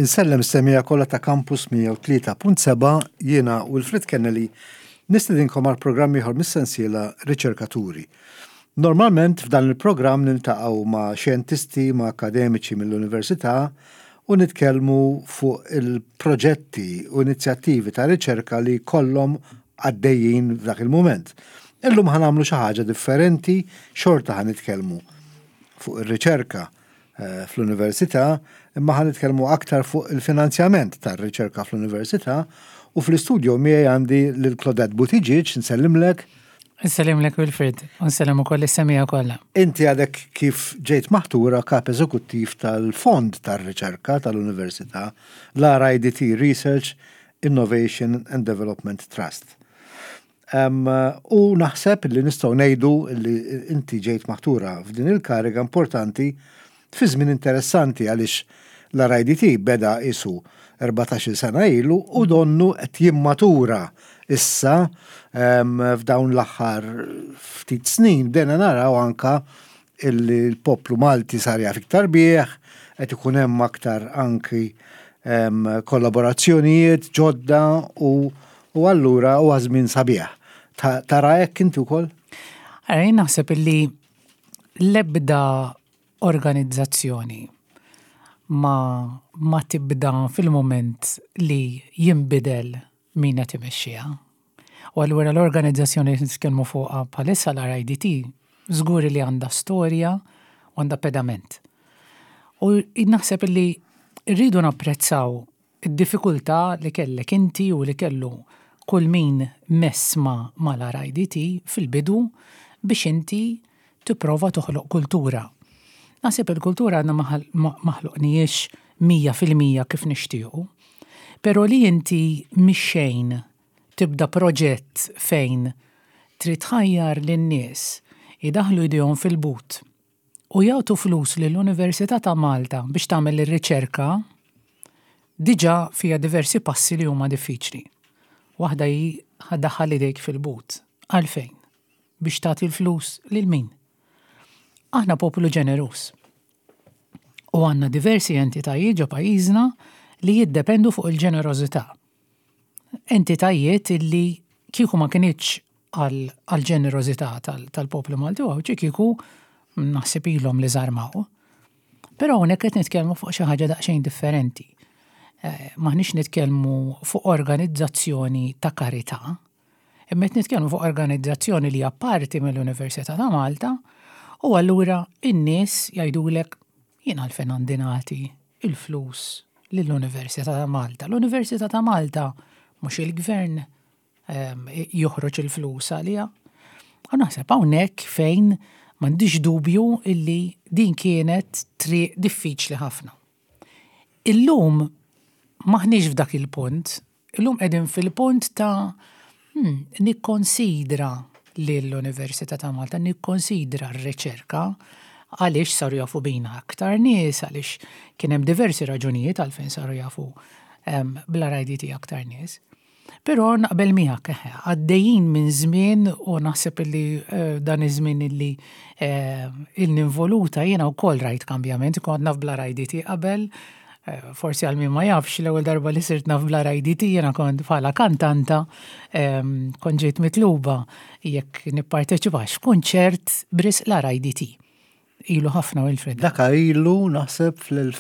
Insellem s-semija kollha ta' Campus 103.7 jiena Wilfred Kennelly nistedinkom għal programm ieħor mis-sensiela Riċerkaturi. Normalment f'dan il-programm niltaqgħu ma' xjentisti ma' akademiċi mill-università u nitkellmu fuq il-proġetti u inizjattivi ta' riċerka li kollhom għaddejjin f'dak il-mument. Illum ħanamlu xi ħaġa differenti, xorta ħanitkellmu fuq ir-riċerka fl-università, imma ħanitkellmu aktar fuq il-finanzjament tar-riċerka fl-università u fl-istudio miegħi għandi lil Claudette Buttigieg, nsellimlek. Nsellimlek Wilfred, u nsellim ukoll is-semija kollha. Inti għadek kif ġejt maħtura kap eżekuttiv tal-Fond tar-Riċerka tal-Università, l-RIDT Research, Innovation and Development Trust. U naħseb li nistgħu ngħidu li inti ġejt maħtura f'din il-kariga importanti fi żmien interessanti għaliex l-RIDT beda isu 14 sena ilu u donnu qed jimmatura issa f'dawn l-aħħar ftit snin bdejna naraw anka il-poplu Malti sar jaf iktar bieħ, qed ikun hemm aktar anki kollaborazzjonijiet ġodda u allura huwa żmien sabiħ. Tara hekk inti wkoll? Jien naħseb illi l-ebda organizzazzjoni ma tibda fil-moment li jinbidel min qed imexxiha. U allura l-organizzazzjoni li nitkellmu fuqha bħalissa l-RIDT żgur li għandha storja u għandha pedament. U naħseb li rridu napprezzaw id-diffikultà li kellek inti u li kellu kull min messma mal-RIDT fil-bidu biex inti tipprova toħloq kultura. Naħseb il-kultura għandna maħluqniex 100% kif nixtiequ, però li inti mix-xejn tibda proġett fejn trid tħajjar lin-nies idaħlu idejhom fil-but u jagħtu flus lill-Università ta' Malta biex tagħmel ir-riċerka diġà fiha diversi passi li huma diffiċli. Waħda hi ħaddaħħal idejk fil-but. Għalfejn? Biex tagħti l-flus lil min? Aħna popolu ġenerus. U għandna diversi entitajiet ġo pajjiżna li jiddependu fuq il-ġenerożità. Entitajiet illi kieku ma kienitx għal-ġenerożità tal-poplu Malti u kieku naħseb ilhom li żarmaw. Però hawnhekk qed nitkellmu fuq xi ħaġa daqsxejn differenti. Maħniex nitkellmu fuq organizzazzjoni ta' karità, imma qed nitkellmu fuq organizzazzjoni li hija parti mill-Università ta' Malta u allura in-nies jgħidulek jien għalfejn għandi nagħti il-flus lill-Università ta' Malta. L-Università ta' Malta mhux il-gvern joħroġ il-flus għaliha. U naħseb hawnhekk fejn m'għandix dubju illi din kienet triq diffiċli ħafna. Illum maħniex f'dak il-punt, illum qegħdin fil-punt ta' nikkonsidra lill-Università ta' Malta, nikkonsidra r-riċerka għaliex saru jafu bina aktar nies, għaliex kien hemm diversi raġunijiet għalfejn saru jafu bl-RIDT aktar nies. Però naqbel miegħek għaddejjin minn żmien u naħseb li dan iż-żmien illi il-ninvoluta jiena wkoll rajt kambjament, kont naf bl-RIDT qabel. Forsi għal min ma jafx l-ewwel darba li sirt naf bl-RIDT jiena kont bħala kantanta kont ġejt mitluba jekk nipparteċipax f'kunċert bris l-RIDT. Ilu ħafna Wilfred. Daka ilu naħseb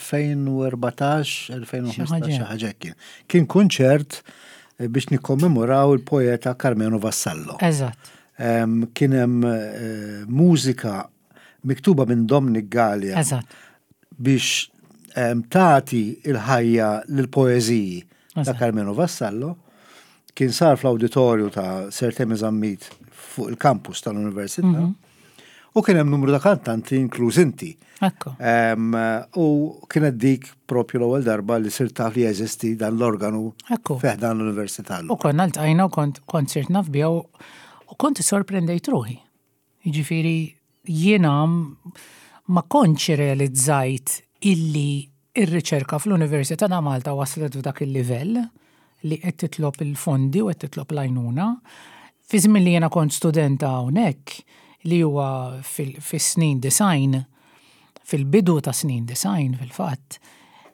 fl-2014, 2015 ħaġa kien. Kien kunċert biex nikkommemoraw il-poeta Carmelo Vassallo. Eżatt. Kien hemm mużika miktuba minn Dominic Gallia. Eżatt. Biex tagħti il-ħajja lill-poeżiji ta' Carmelo Vassallo. Kien sar fl-awditorju ta' Sir Temez Ammit fuq il-kampus tal-Università. U kien hemm numru ta' kantanti inkluż inti. Ekku. U kienet dik propju l-ewwel darba li sirt taf li jeżisti dan l-organu fih dan l-Università. U konna ltqajna u kont sirt naf biha u kont sorprendejt ruħi. Jiġifieri jiena ma kontx realizzajt illi ir-riċerka fl-Università ta' Malta waslet f'dak il-livell li qed titlob il-fondi u qed titlob l-għajnuna. Fi żmien li jiena kont studenta hawnhekk li huwa fis-snin design, fil-bidu ta' snin design fil-fatt,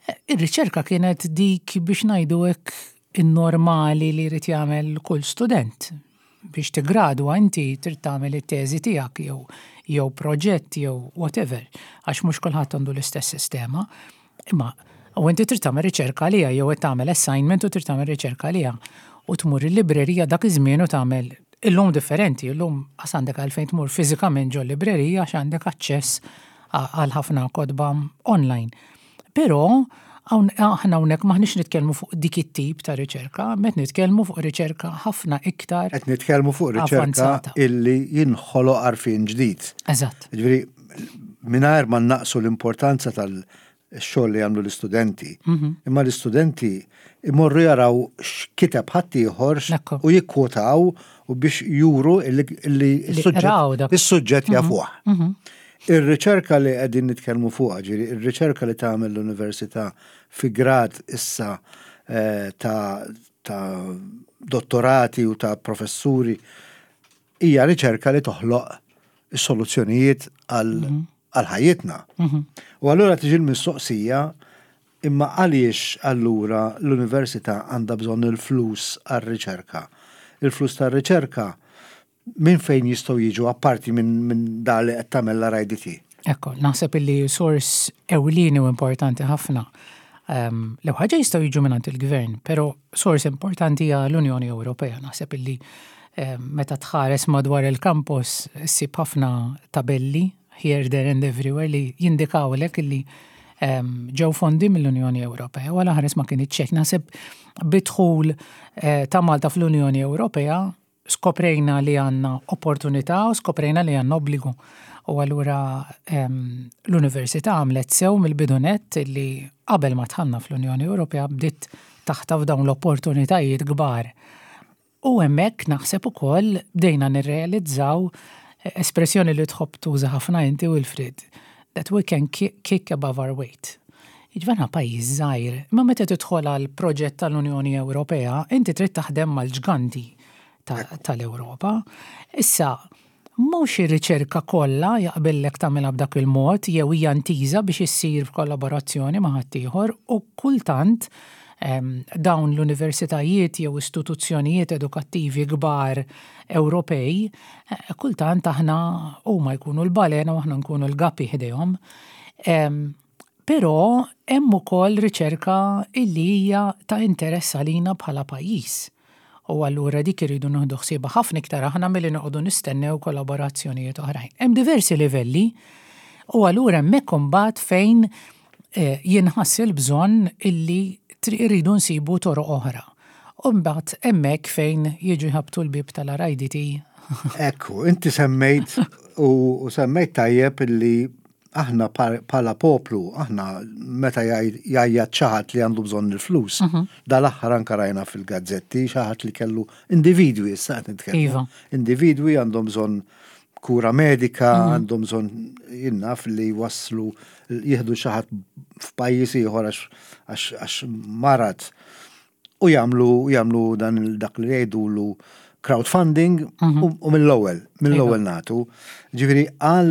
Ir-riċerka kienet dik biex ngħidu hekk in-normali li jrid jagħmel kull student. Biex tigradwa inti trid tagħmel it-teżi tiegħek jew proġett jew whatever, għax mhux kulħadd għandu l-istess sistema. Imma u inti trid tagħmel riċerka għaliha jew qed tagħmel assignment u trid tagħmel riċerka għaliha. U tmur il-librerija dak iż-żmien u tagħmel illum differenti, illum għas għandek għalfejn tmur fiżikament ġol librerija għax għandek aċċess għal ħafna kodba online. Però aħna hawnhekk maħniex nitkellmu fuq dik it-tip ta' riċerka, met nitkellmu fuq riċerka ħafna iktar. Qed nitkellmu fuq riċerka illi jinħoloq għarfien ġdid. Eżatt. Ġifieri mingħajr ma naqsu l-importanza tal-xogħol li għamlu l-istudenti. Imma l-istudenti imorru jaraw x'kiteb ħadd ieħor u jikkwotaw u biex juru illi is-suġġett jafuh. Ir-riċerka li qegħdin nitkellmu fuqha, ġieri ir-riċerka li tagħmel l-Università fi grad issa ta' dottorati u ta' professuri hija riċerka li toħloq is-soluzzjonijiet għal ħajjitna. U allura tiġi l-mistoqsija imma għaliex allura l-Università għandha bżonn il-flus għar-riċerka. Il-flus tar-riċerka minn fejn jistgħu jiġu apparti minn dak li qed tagħmel l-RIDT? Ekku, naħseb illi sors ewlieni u importanti ħafna. Lew ħaġa jistgħu jiġu mingħand il-Gvern, però sors importanti hija l-Unjoni Ewropea. Naħseb illi meta tħares madwar il-kampus ssib ħafna tabelli here, there and everywhere li jindikawlek illi ġew fondi mill-Unjoni Ewropea. Wara ħares ma kien iċċekk. Naħseb bidħul ta' Malta fl-Unjoni Ewropea skoprejna li għanna opportunità u skoprejna li għanna obbligu. U għallura l-Università għamlet sew mill-bidunet li qabel ma tħanna fl-Unjoni Ewropea bdiet taħtaf dawn l-opportunitajiet kbar. U hemmhekk naħseb ukoll bdejna nirrealizzaw espressjoni li tħobb tuża ħafna inti Wilfried, that we can kick above our weight. Iġvana pajjiż żgħir, imma meta tidħol għal proġett tal-Unjoni Ewropea, inti trid taħdem mal-ġganti tal-Ewropa. Issa, mhux ir-riċerka kollha jaqbellek tagħmilha b'dak il-mod jew hija ntiża biex issir f'kollaborazzjoni ma' ħadd ieħor u kultant dawn l-universitajiet jew istituzzjonijiet edukattivi kbar Ewropej, kultant aħna huma jkunu l-balena u aħna nkunu l-gapi ħdejhom. Però hemm ukoll riċerka illi hija ta' interess għalina bħala pajjiż. U allura dik iridu nieħdu ħsiebha ħafna iktar aħna milli noqogħdu nistennew kollaborazzjonijiet oħrajn. Hemm diversi livelli u allura hemmhekk imbagħad fejn jinħass il-bżonn illi irridu nsibu toroq oħra. U mbagħad hemmhekk fejn jiġu jħabbtu l-bib tal-RIDT. Ekku, inti semmejt u semmejt tajjeb illi aħna bħala poplu, aħna meta jgħajjat xaħat li għandu bżonn il-flus, dal-aħħar anke rajna fil-gazzetti xaħat li kellu individwi, issa qed nitkellmu. Individwi għandhom bżonn kura medika, għandhom bżonn jinnaf li waslu jieħdu xaħat f'pajjiż ieħor għax marat u jagħmlu dan dak li jgħidulu crowdfunding u mill-ewwel nagħtu. Ġifieri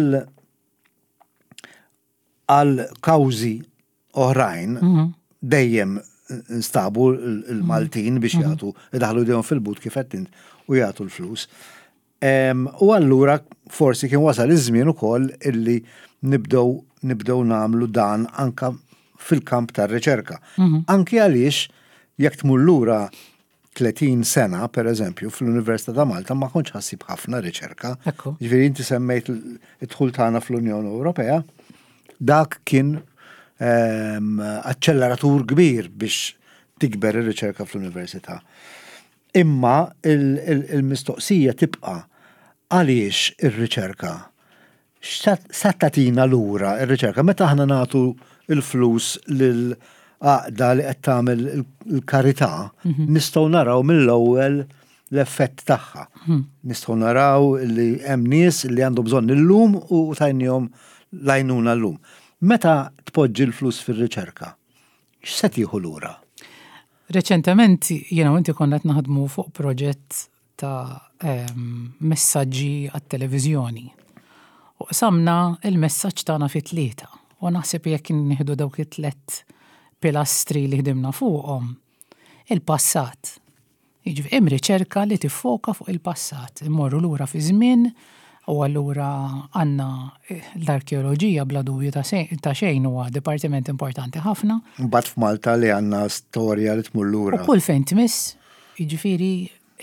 għal kawzi oħrajn dejjem nstabu l-Maltin biex jagħtu idaħlu dejjem fil-but kif qed u jagħtu l-flus. U allura forsi kien wasal iż-żmien ukoll illi nibdew nagħmlu dan anke fil-kamp tar-riċerka. Anke għaliex jekk tmur lura 30 sena, pereżempju, fl-Università ta' Malta ma kontx ħassib ħafna riċerka. Ġifieri inti semmejt id-dħul tagħna fl-Unjoni Ewropea, dak kien acceleratur kbir biex tikber ir-riċerka fl-Università. Imma il-mistoqsija tibqa' għaliex ir-riċerka? Sa tagħtina lura ir-riċerka meta aħna nagħtu il-flus lil għaqda li qed tagħmel il-karità, nistgħu naraw mill-ewwel l-effett tagħha. Nistgħu naraw li hemm nies li għandhom bżonn illum u tajnihom lajnuna llum. Meta tpoġġi l-flus fir-riċerka, x'se tieħu lura? Reċentement jiena u inti konna qed naħdmu fuq proġett ta' messaġġi għat-televiżjoni. U samna il-messaġġ tagħna fi 3. U naħseb jekk nieħdu dawk it-3 pilastri li ħdimna fuqhom il-passat. Jiġifieri hemm riċerka li tiffoka fuq il-passat, immorru lura fi żmien u allura għandna l-arkeoloġija bla dubju ta' xejn huwa dipartiment importanti ħafna. Mbagħad f'Malta li għandna storja li tmur lura. U kull fejn tmiss, jiġifieri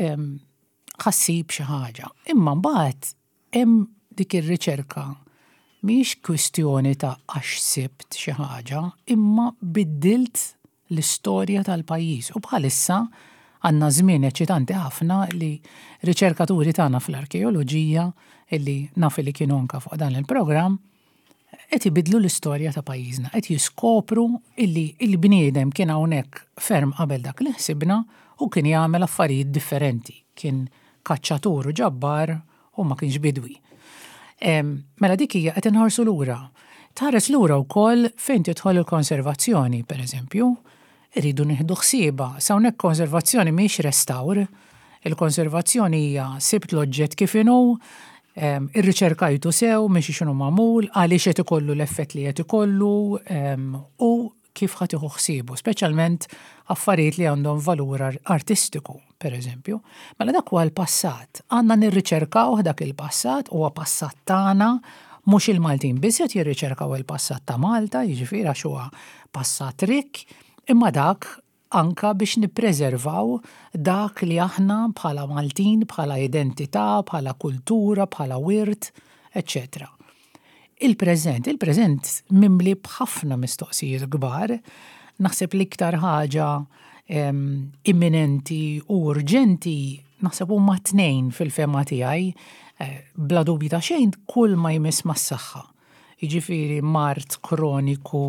ħassib xi ħaġa. Imma mbagħad hemm dik ir-riċerka mhix kwistjoni ta' għax sibt xi ħaġa, imma biddilt l-istorja tal-pajjiż. U bħalissa għandna żmien eċitanti ħafna li riċerkaturi tagħna fl-arkeoloġija illi naf li kienu anke fuq dan il-programm qed ibidlu l-istorja ta' pajjiżna, qed jiskopru illi l-bniedem kien hawnhekk ferm qabel dak li ħsibna u kien jagħmel affarijiet differenti. Kien kaċċatur u ġabbar u ma kienx bidwi. Mela dik hija qed inħarsu lura. Tħares lura wkoll fejn tidħol il-konservazzjoni, pereżempju, iridu nieħdu ħsieba. Hawnhekk konservazzjoni mhix restawr, il-konservazzjoni hija sibt l-oġġett kif inhu, irriċerkajtu sew mhix x'inhu magħmul, għaliex qed ikollu l-effett li qed ikollu u kif ħadd tieħu ħsiebu, speċjalment affarijiet li għandhom valur artistiku, pereżempju. Mela dak huwa l-passat. Għandna nirriċerkaw dak il-passat huwa passat tagħna, mhux il-Maltin biss qed jirriċerkaw il-passat ta' Malta, jiġifieri għax huwa passat rik, imma dak anka biex nippreservaw dak li aħna bħala Maltin, bħala identità, bħala kultura, bħala wirt, eccetera. Il-preżent mimli b'ħafna mistoqsijiet kbar, naħseb l-iktar ħaġa imminenti u urġenti naħseb huma tnejn fil-fema tiegħi bla dubju ta' xejn kull ma jmiss mas-saħħa. Jiġifieri mart kroniku,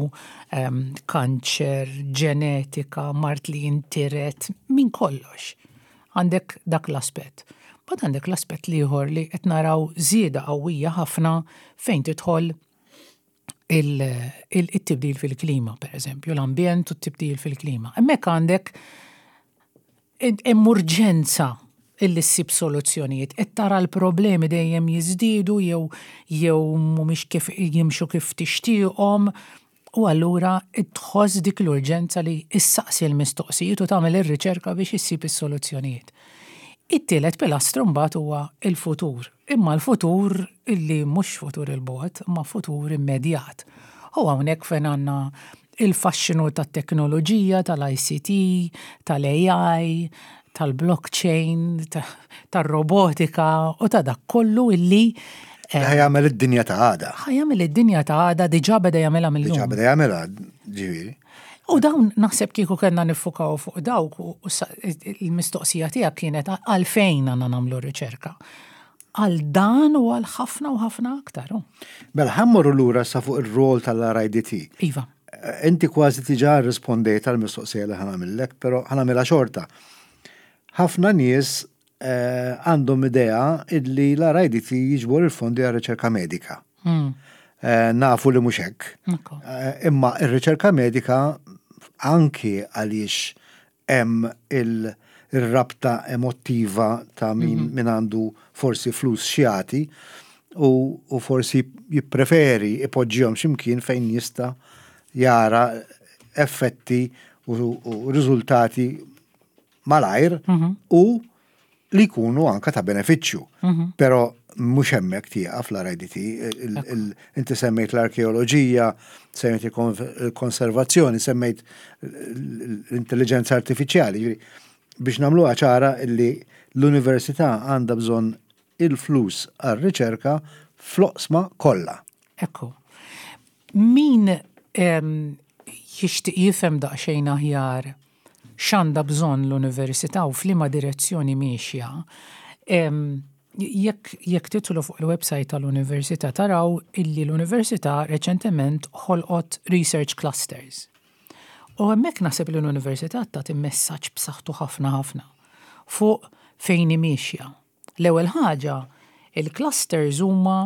kanċer, ġenetika, mart li jintiret, minn kollox. Għandek dak l-aspett. Bad għandek l-aspett liħor li qed naraw żieda qawwija ħafna fejn tidħol il-tibdil fil-klima, pereżempju, l-ambjent u t-tibdil fil-klima. Hemmhekk għandek hemm urġenza illi ssib soluzzjonijiet. Qed tara l-problemi dejjem jiżdiedu jew mhumiex kif jimxu kif tixtieqhom u allura tħoss dik l-urġenza li issaqsi l-mistoqsijiet u tagħmel ir-riċerka biex issib is-soluzzjonijiet. It-tielet pilastru mbagħad huwa l-futur. Imma l-futur illi mhux futur il-bogħod, imma futur immedjat. U hawnhekk fejn għandna il-faxxinu tat-teknoloġija, tal-ICT, tal-AI, tal-blockchain, tar-robotika u ta' dak kollu illi ħajjagħmel id-dinja ta' għada. Ħajjagħmel id-dinja ta' għada diġà beda jagħmilha mill-lum. Diġà beda jagħmilha ġifieri. U dawn naħseb kieku kellna nifukaw fuq dawk u il-mistoqsija tiegħek kienet għalfejn għandna nagħmlu riċerka. Għal dan u għal ħafna u ħafna aktar. Mela ħammorru lura sa fuq ir-rol tal-RIDT. Iva. Inti kważi tiġà rrispondejt għall-mistoqsija li ħanamillek, però ħanamilha xorta. Ħafna nies għandhom idea illi l-RIDT jiġbor il-fondi għal-riċerka medika. Nafu li mhux hekk. Imma ir-riċerka medika anki għaliex hemm il-rabta emottiva ta' min għandu forsi flus xjati u forsi jippreferi ipoġġihom x'imkien fejn jista' jara effetti u riżultati malajr u li jkunu anka ta' benefiċċju. Però mhux hemmhekk tieqaf l-RIDT. Inti semmejt l-arkeoloġija, semmejt il-konservazzjoni, semmejt l-intelligenza artifiċjali. Biex nagħmluha ċara li l-università għandha bżonn il-flus għar-riċerka fl-oqsma kollha. Ekku. Min jixtieq jifhem daqsxejn aħjar x'għandha bżonn l-università u f'liema direzzjoni miexja, jekk titlu fuq il-website tal-università taraw illi l-università reċentement ħolqot research clusters. U hemmhekk naħseb li l-università tagħti messaġġ b'saħħtu ħafna fuq fejn imiexja. L-ewwel ħaġa, il-clusters huma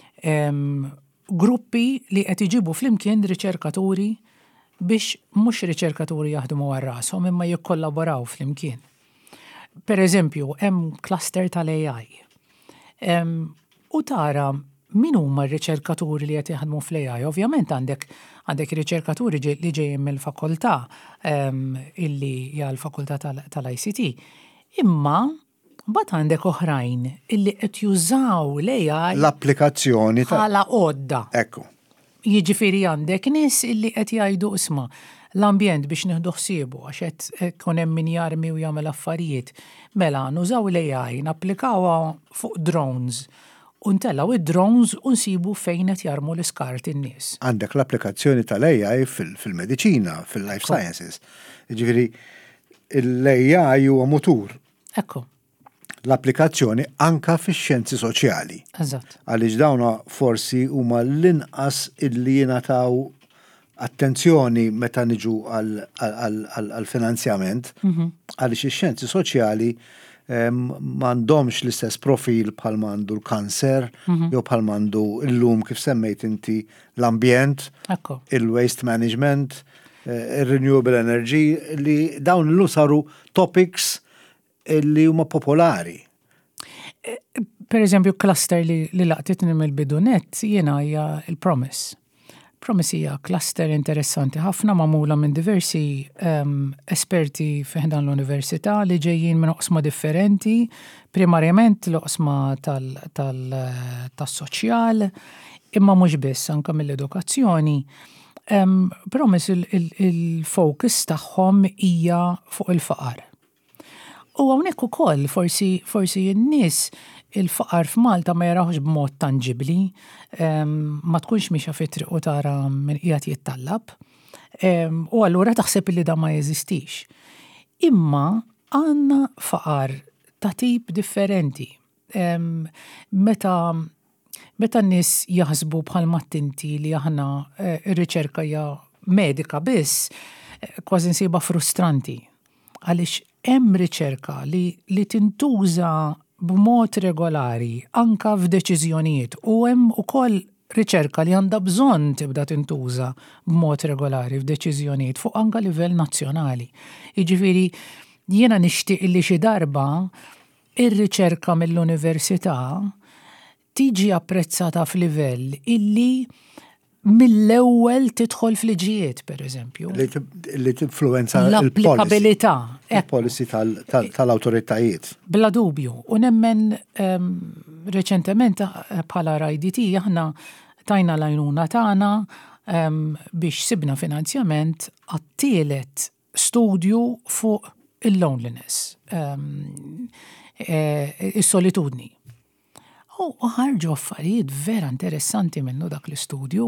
gruppi li qed iġibu flimkien riċerkaturi biex mhux riċerkaturi jaħdmu għal rashom imma jikkollaboraw flimkien. Per eżempju, hemm cluster tal-AI. U tara min huma r-riċerkaturi li qed jaħdmu fl-AI? Ovvjament għandek riċerkaturi li ġejjin mill-fakultà illi hija l-fakultà tal-ICT. Imma mbagħad għandek oħrajn illi qed jużaw l-AI l-applikazzjoni bħala għodda. Ekku. Jiġifieri għandek nies illi qed jgħidu isma' l-ambjent biex nieħdu ħsiebu għax qed ikun hemm min jarmi u jagħmel affarijiet. Mela nużaw l-AI napplikawha fuq drones u ntellaw id-drones u nsibu fejn qed jarmu l-iskart in-nies. Għandek l-applikazzjoni tal-AI fil-mediċina, fil-life sciences. Jiġifieri l-AI huwa mutur. Ekku. L-applikazzjoni anka fix-xjenzi soċjali. Eżatt. Għaliex dawna forsi huma l-inqas illi jingħataw attenzjoni meta niġu għal-finanzjament, għaliex ix-xjenzi soċjali m'għandhomx l-istess profil bħal m'għandu l-kanser, jew bħal m'għandu illum kif semmejt inti l-ambjent, il-waste management, il-renewable energy, li dawn l saru topics li huma popolari. Per eżempju, cluster li laqtitni mill-bidunet jiena hija il-Promise. Promise hija cluster interessanti ħafna magħmula minn diversi esperti fiħdan l-università li ġejjin minn oqsma differenti, primarjament l-oqsma tas-soċjal, imma mhux biss anke mill-edukazzjoni. Promise il-focus tagħhom hija fuq il-faqar. U hawnhekk ukoll forsi n-nies il-faqar f'Malta ma jarawx b'mod tanġibli, ma tkunx miexa fit-triq u tara min qiegħed jittallab, u allura taħseb li da ma jeżistix. Imma għandna faqar ta' tip differenti. Meta n-nies jaħsbu bħal mattinti li aħna r-riċerka hija medika biss, kważi nsiba frustranti. Għaliex hemm riċerka li tintuża b'mod regolari anka f'deċiżjonijiet u hemm ukoll riċerka li għandha bżonn tibda tintuża b'mod regolari f'deċiżjonijiet fuq anka livell nazzjonali. Jiġifieri jiena nixtieq li xi darba ir-riċerka mill-università tiġi apprezzata f'livell illi mill-ewwel tidħol fl-liġijiet, pereżempju. Li tinfluwenza l-applikabilità. Il-policy tal-awtoritajiet. Bla dubju. U nemmen reċentement bħala RIDT aħna tajna l-għajnuna tagħna biex sibna finanzjament għat-tielet studju fuq il-loneliness, is-solitudni. U ħarġu affarijiet vera interessanti minnu dak l-istudju.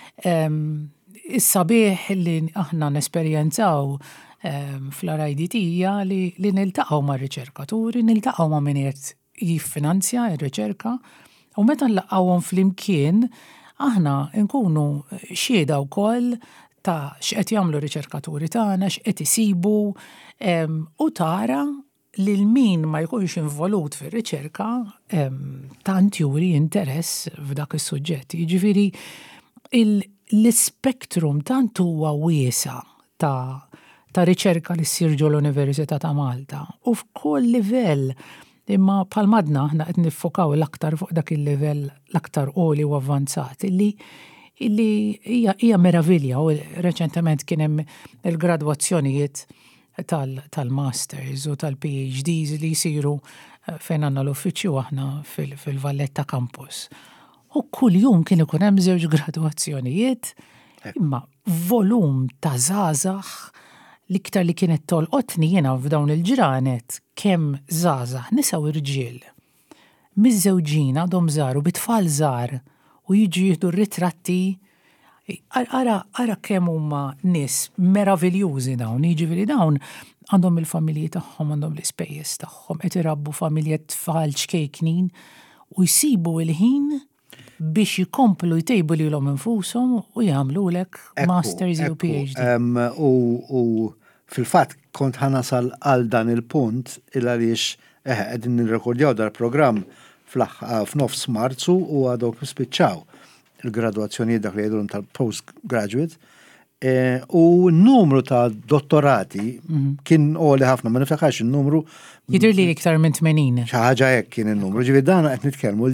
Is-sabiħ li aħna nesperjenzaw fl-RIDT hija li niltaqgħu ma' riċerkaturi, niltaqgħu ma' min qed jiffinanzja r-riċerka, u meta nlaqgħuhom flimkien aħna nkunu xhieda wkoll ta' x'qed jagħmlu riċerkaturi tagħna, x'qed isibu, u tara li l-min ma jkunx involut fir-riċerka tant juri interess f'dak is-suġġett. Jiġifieri l-ispektrum tant huwa wiesa ta' riċerka li ssir ġol l-Università ta' Malta u f'kull livell, imma bħal-madna aħna qed niffokaw l-aktar fuq dak il-livell l-aktar għoli u avvanzat illi hija meravilja. U reċentement kien hemm il-gradwazzjonijiet tal-masters u tal-PhDs li jisiru fejn għandna l-uffiċċju aħna fil-Valletta Campus. U kull jum kien ikun hemm żewġ gradwazzjonijiet, imma volum ta' żgħażagħ l-iktar li kienet tolqotni jiena f'dawn il-ġranet kemm żgħażagħ nisa u irġiel. Miż-żewġin għadhom żgħar u bit-tfal żgħar u jiġu jieħdu r-ritratti. Ara kemm huma nies meraviljużi dawn, jiġifieri dawn għandhom il-familji tagħhom, għandhom l-ispejjeż tagħhom, qed irabbu familji tfal ċkejknin u jsibu l-ħin biex jikomplu jtejbu lilhom infushom u jagħmlulek masters u PhD. U fil-fatt kont ħanasal għal dan il-punt għaliex qegħdin nirrekordjaw dal-programm f'nofs Marzu u għadhom spiċċaw il-graduazzjonijiet dak li jgħidulhom tal-postgraduate, u n-numru ta' dottorati kien għoli ħafna, ma niftakarx il-numru. Jidher li iktar minn 80. Xi ħaġa hekk kien il-numru. Ġifieri dan qed nitkellmu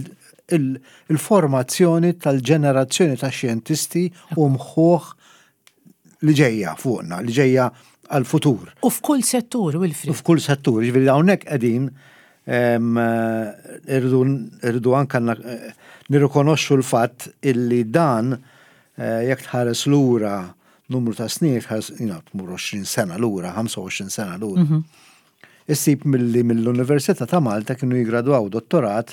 il-formazzjoni tal-ġenerazzjoni ta' xjentisti u mħuħ li ġejja fuqna, li ġejja għal-futur. U f'kull settur, Wilfried. U f'kull settur, ġifieri hawnhekk qegħdin irridu anke nirrikonoxxu l-fatt illi dan jekk tħares lura numru ta' snin, tmur 20 sena lura, 25 sena lura. Issib mill-Università ta' Malta kienu jigradwaw dottorat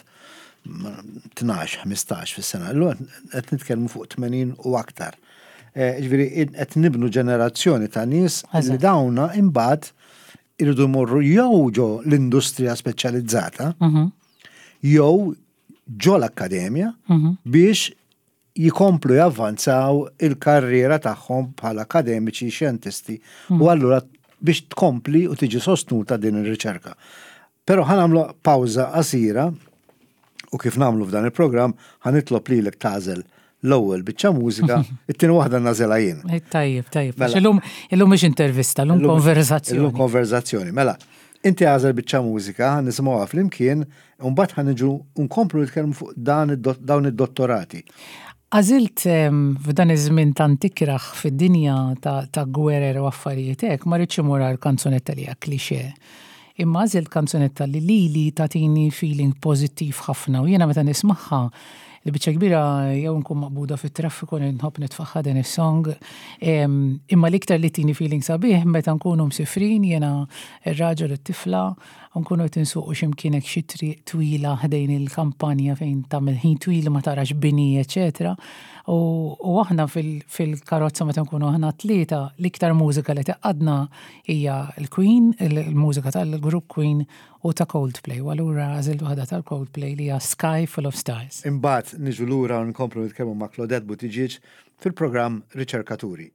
12-15 fis-sena. Qed nitkellmu fuq 80 u aktar. Ġifieri qed nibnu ġenerazzjoni ta' nies li dawna imbagħad irridu morru jew ġo l-industrija speċjalizzata jew ġo l-akkademja biex jikomplu javvanzaw il-karriera tagħhom bħala akademiċi xjentisti u allura biex tkompli u tiġi sostnuta din ir-riċerka. Però ħanamlu pawża qasira u kif nagħmlu f'dan il-programm ħanitlob lilek tażel l-ewwel biċċa mużika, it-tieni waħda nażilha jien. Tajjeb. Illum mhix intervista, illum konverzazzjoni. Illum konverzazzjoni. Mela, inti għażel biċċa mużika, nisimgħuha flimkien, u mbagħad ħaniġu nkomplu nitkellmu fuq dawn id-dottorati. Għażilt f'dan iż-żmien ta' antikraħ fid-dinja ta' gwerer u affarijiet hekk ma rridx imur għal kanzunetta li hija klixe. Imma għażilt kanzunetta li lili tagħtini feeling pożittiv ħafna u jiena meta nismagħha li biċċa kbira jew nkun maqbuda fit-traffiku li nħobb nitfaħħa din is-song, imma l-iktar li tini feeling sabiħ meta nkunu msifrin jiena ir-raġel u t-tifla u nkunu qed insuqu x'imkien hekk xi triq twila ħdejn il-kampanja fejn tagħmel ħin twil ma tarax bini, eċetera. U aħna fil-karozza meta nkunu aħna tlieta l-iktar mużika li teqqadna hija l-Queen, il-mużika tal-grupp Queen u ta' Coldplay. U allura għażilt waħda tal-Coldplay li hija Sky Full of Stars. Imbagħad niġu lura u nkomplu nitkellmu ma' Claudette Buttigieg fil-programm Riċerkaturi.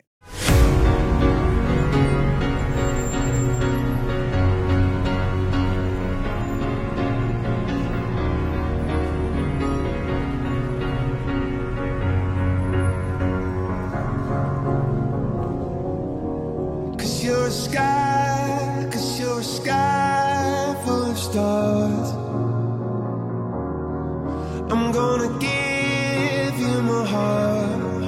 Cause you're a sky full of stars. I'm gonna give you my heart.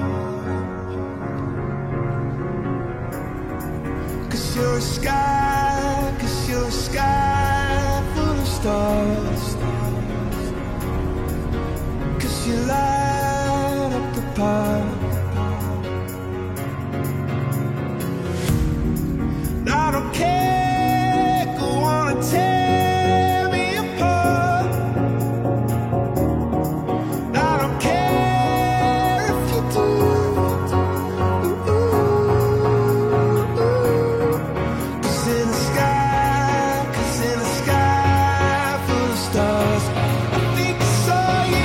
Cause you're a sky full of stars. Cause you light up the park. I don't care, go on and tear me apart. I don't care if you do. Cause in the sky full of stars, I think I saw you.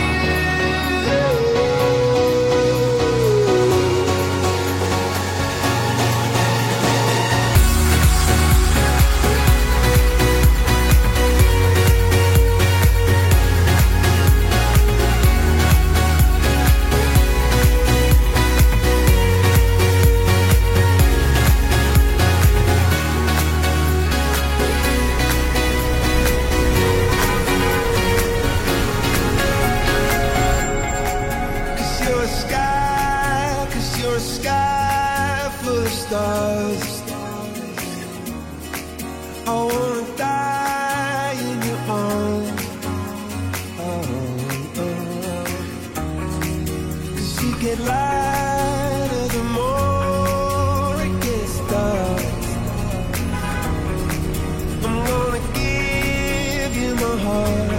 Cause you're a sky full of stars. I wanna die in your arms. Cause you get lighter the more it gets dark. I'm gonna give you my heart.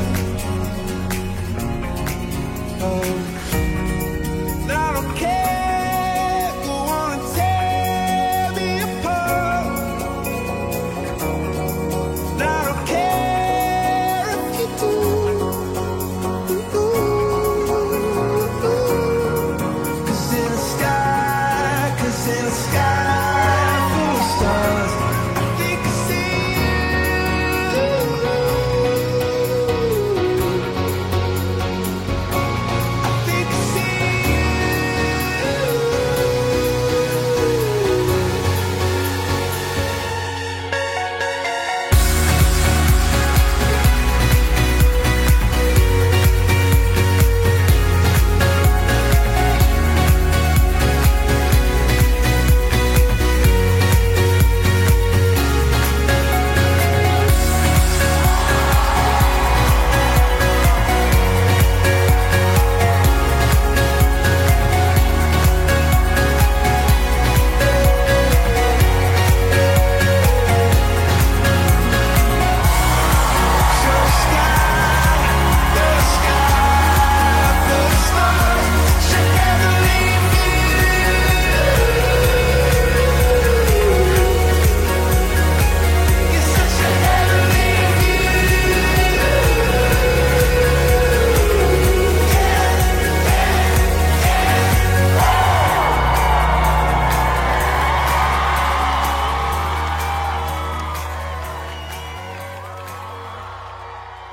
I don't care, go on and tear me apart. I don't care if you do. Cause in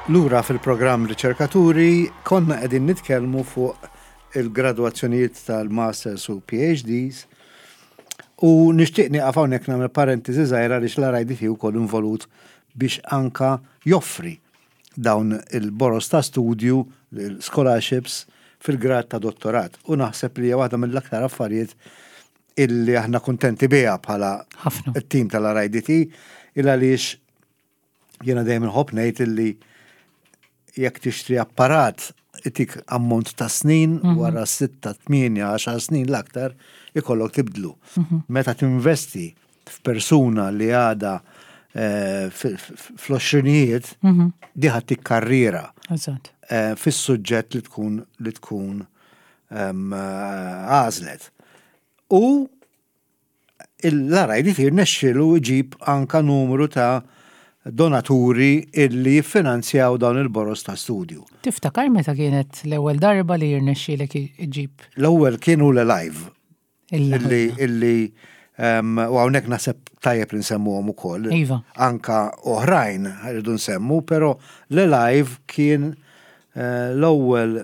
Lura fil-programm riċerkaturi konna qegħdin nitkellmu fuq il-gradwazzjonijiet tal-masters u PhDs u nixtieq nieqaf hawnhekk nagħmel parentesi żgħira li l-RIDT wkoll involut biex anka joffri dawn il-boros ta' studju, scholarships fil-grad ta' dottorat. U naħseb li hija waħda mill-aktar affarijiet illi aħna kuntenti biha bħala it-tim tal-RIDT il għaliex jiena dejjem inħobb ngħid illi jekk tixtri apparat itik ammont ta' snin wara 6, 8, 10 snin l-aktar ikollok tibdlu. Meta tinvesti f'persuna li għada fl-20ijiet diħat tikkarriera fis-suġġett li tkun għażlet. U l-RIDT irnexxielu jġib anka numru ta' donaturi illi jiffinanzjaw dawn il-boros ta' studju. Tiftakar meta kienet l-ewwel darba li jirnexxielek iġib? L-ewwel kienu l-live. Illi u hawnhekk naħseb tajjeb li nsemmuhom ukoll. Iva. Anka oħrajn rridu nsemmu, però l-live kien l-ewwel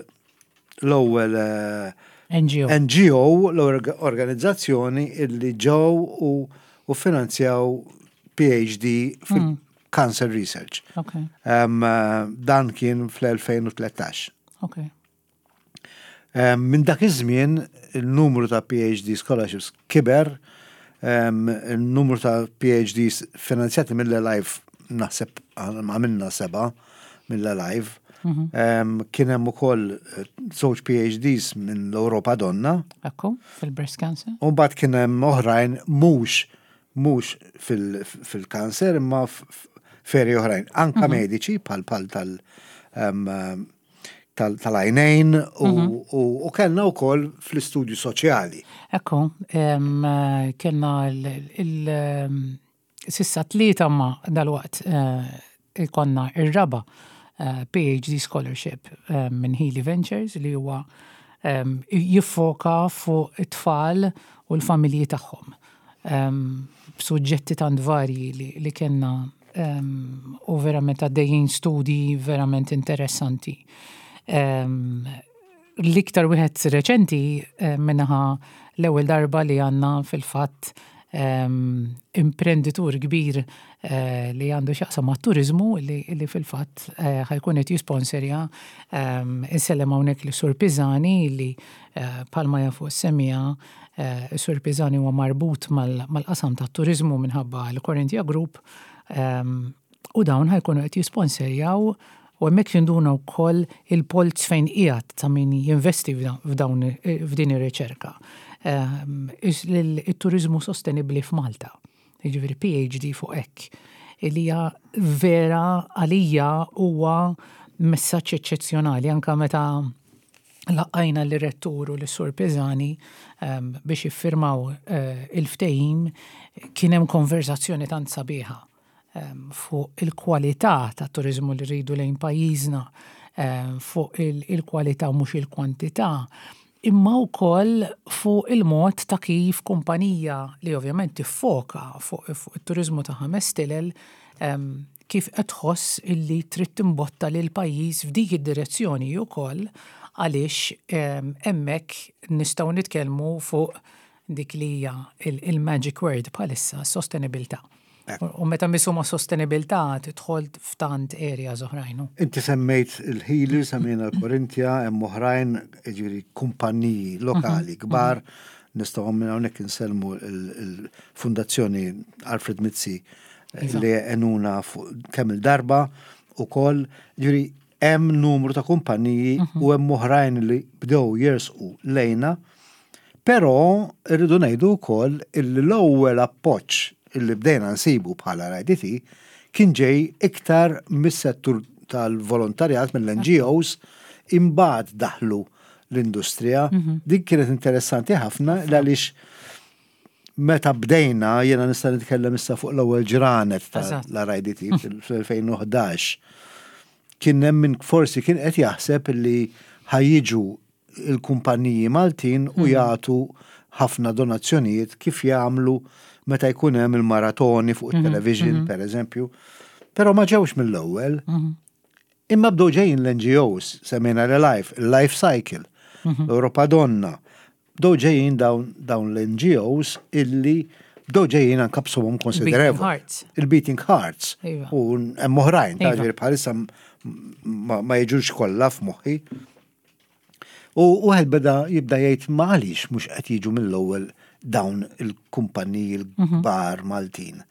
NGO, l-organizzazzjoni illi ġew u finanzjaw PhD fil-Cancer Research. Okay. Dan kien fl-2013. Okay. Minn dak iż-żmien il-numru ta' PhD scholarships kiber, il-numru ta' PhDs finanzjati mill-Live naħseb għamilna 7 mill-Live. Kien hemm ukoll 2 PhDs minn l-Ewropa Donna. Ekku, fil-breast cancer. U mbagħad kien hemm oħrajn mhux fil-kanser imma feri oħrajn, anka mediċi pal tal-għajnejn u kellna wkoll fl-istudju soċjali. Ekku, kellna sissa 3 ma dal-waqt konna ir-raba PhD scholarship minn Healy Ventures li huwa jiffoka fuq it-tfal u l-familji tagħhom. Suġġetti tant varji li kellna u verament għaddejjin studi verament interessanti. L-iktar wieħed reċenti minnaħa l-ewwel darba li għandna fil-fatt imprenditur kbir li għandu xaqsam ma' turizmu li fil-fatt ħajkun qed jisponsorja insellem hawnhekk li Sur Piżani li palma jafu s-semija Sur Piżani huwa marbut mal-qasam ta' turizmu minħabba l-Corinthia Group u dawn ħajkunu qed jisponsorjaw u hemmhekk jinduna wkoll il-polz fejn qiegħed ta' min jinvesti f'din ir-riċerka. Il-turizmu sostenibli f'Malta, jiġifieri PhD fuq hekk, li hija vera għalija huwa messaġġ eċċezzjonali anke meta laqajna l-rettur u l-Sur Piżani biex jiffirmaw il-ftehim kien hemm konversazzjoni tant sabiħa fuq il-kwalità ta' turizmu li rridu lejn pajjiżna, fuq il-kwalità mhux il-kwantità, imma wkoll fuq il-mod ta' kif kumpanija li ovvjament tiffoka fuq it-turizmu ta' ħames stilel kif qed tħoss illi trid timbotta lil pajjiż f'dik id-direzzjoni wkoll għaliex hemmhekk nistgħu nitkellmu fuq dik li hija il-magic word bħalissa sostenibilità. U meta misuma sostenibilità tidħol f'tant areas oħrajn. Inti semmejt il-Healy, semmejna l-Corinthia, hemm oħrajn ġifieri kumpaniji lokali kbar, nistgħu minn hawnhekk insellmu il-Fundazzjoni Alfred Mizzi li għenuna kemm il-darba ukoll, ġifieri hemm numru ta' kumpaniji u hemm oħrajn li bdew jersqu lejna, però rridu ngħidu wkoll l-ewwel appoġġ illi bdejna nsibu bħala RIDT kien ġej iktar mis-settur tal-volontarjat mill-NGOs imbagħad daħlu l-industrija. Dik kienet interessanti ħafna għaliex meta bdejna jiena nista' nitkellem issa fuq l-ewwel ġranet tal-RIDT fil-2011. Kien hemm min forsi kien qed jaħseb illi ħajjiġu il-kumpaniji Maltin u jagħtu ħafna donazzjonijiet kif jagħmlu meta jkun hemm il-maratoni fuq it-television, per eżempju. Però ma ġewx mill-ewwel. Imma bdew ġejjin l-NGOs, semmejna l-Life Cycle, l-Europa Donna, bdew ġejjin dawn l-NGOs illi bdew ġejjin anka b'sumhom konsiderevoli. Hearts. Il-Beating Hearts. Iva. U hemm oħrajn, Iva. ġifieri bħalissa ma jiġux kollha f'moħħi. U wieħed jibda jgħid ma għaliex mhux qed jiġu mill-ewwel dawn il-kumpanniji l-kbar Maltin.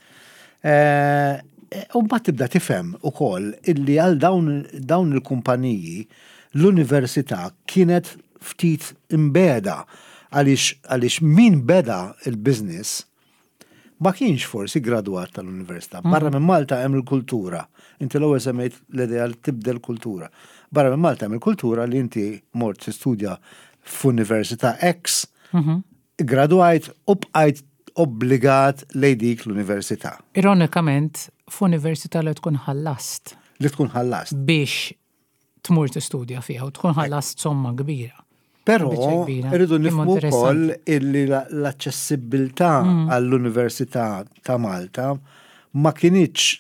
U mbagħad tibda tifhem ukoll illi għal dawn il-kumpaniji l-università kienet ftit imbeda għaliex min beda il-business ma kienx forsi gradwat tal-università. Barra minn Malta hemm il-kultura. Inti l-ewwel semmejt l-idea li tibdel kultura. Barra minn Malta hemm il-kultura li inti mort tistudja f'Università X, gradwajt u bqajt obbligat lejn dik l-università. Ironikament, f'università li tkun ħallast Li tkun ħallast. biex tmur tistudja fiha u tkun ħallast somma kbira. Però Biċċa kbira. irridu nifhmu Imma wkoll interessanti. illi l-aċċessibilità għall-Università ta' Malta ma kienitx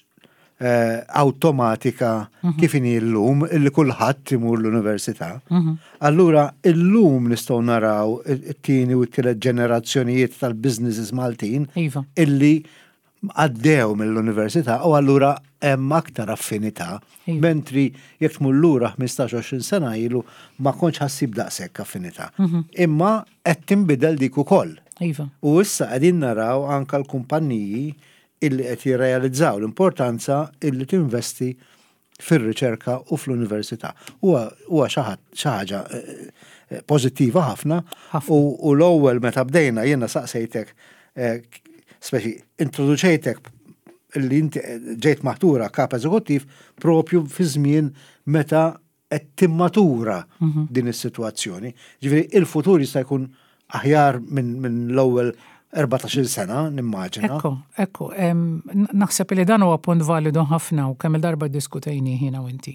awtomatika kif inhi llum illi kulħadd imur l-università. Allura illum nistgħu naraw it-tieni u t-tielet ġenerazzjonijiet tal-businesses Maltin Iva. illi għaddew mill-università u allura hemm aktar affinità, Iva. mentri jekk tmur lura 15-20 sena ilu ma kontx ħassib daqshekk affinità. Imma qed tinbidel dik ukoll. Iva. U issa qegħdin naraw anke l-kumpanniji illi qed jirrealizzaw l-importanza illi tinvesti fir-riċerka u fl-università. Huwa xi ħaġa pożittiva ħafna u l-ewwel meta bdejna jiena saqsejtek speċi introduċejtek li inti ġejt maħtura kap eżekuttiv propju fi żmien meta qed timmatura din is-sitwazzjoni. Ġifieri il-futur jista' jkun aħjar minn l-ewwel 14 sena, nimmaġina. Ekku, naħseb li dan huwa punt validu ħafna u kemm il-darba diskutejni ħina u inti.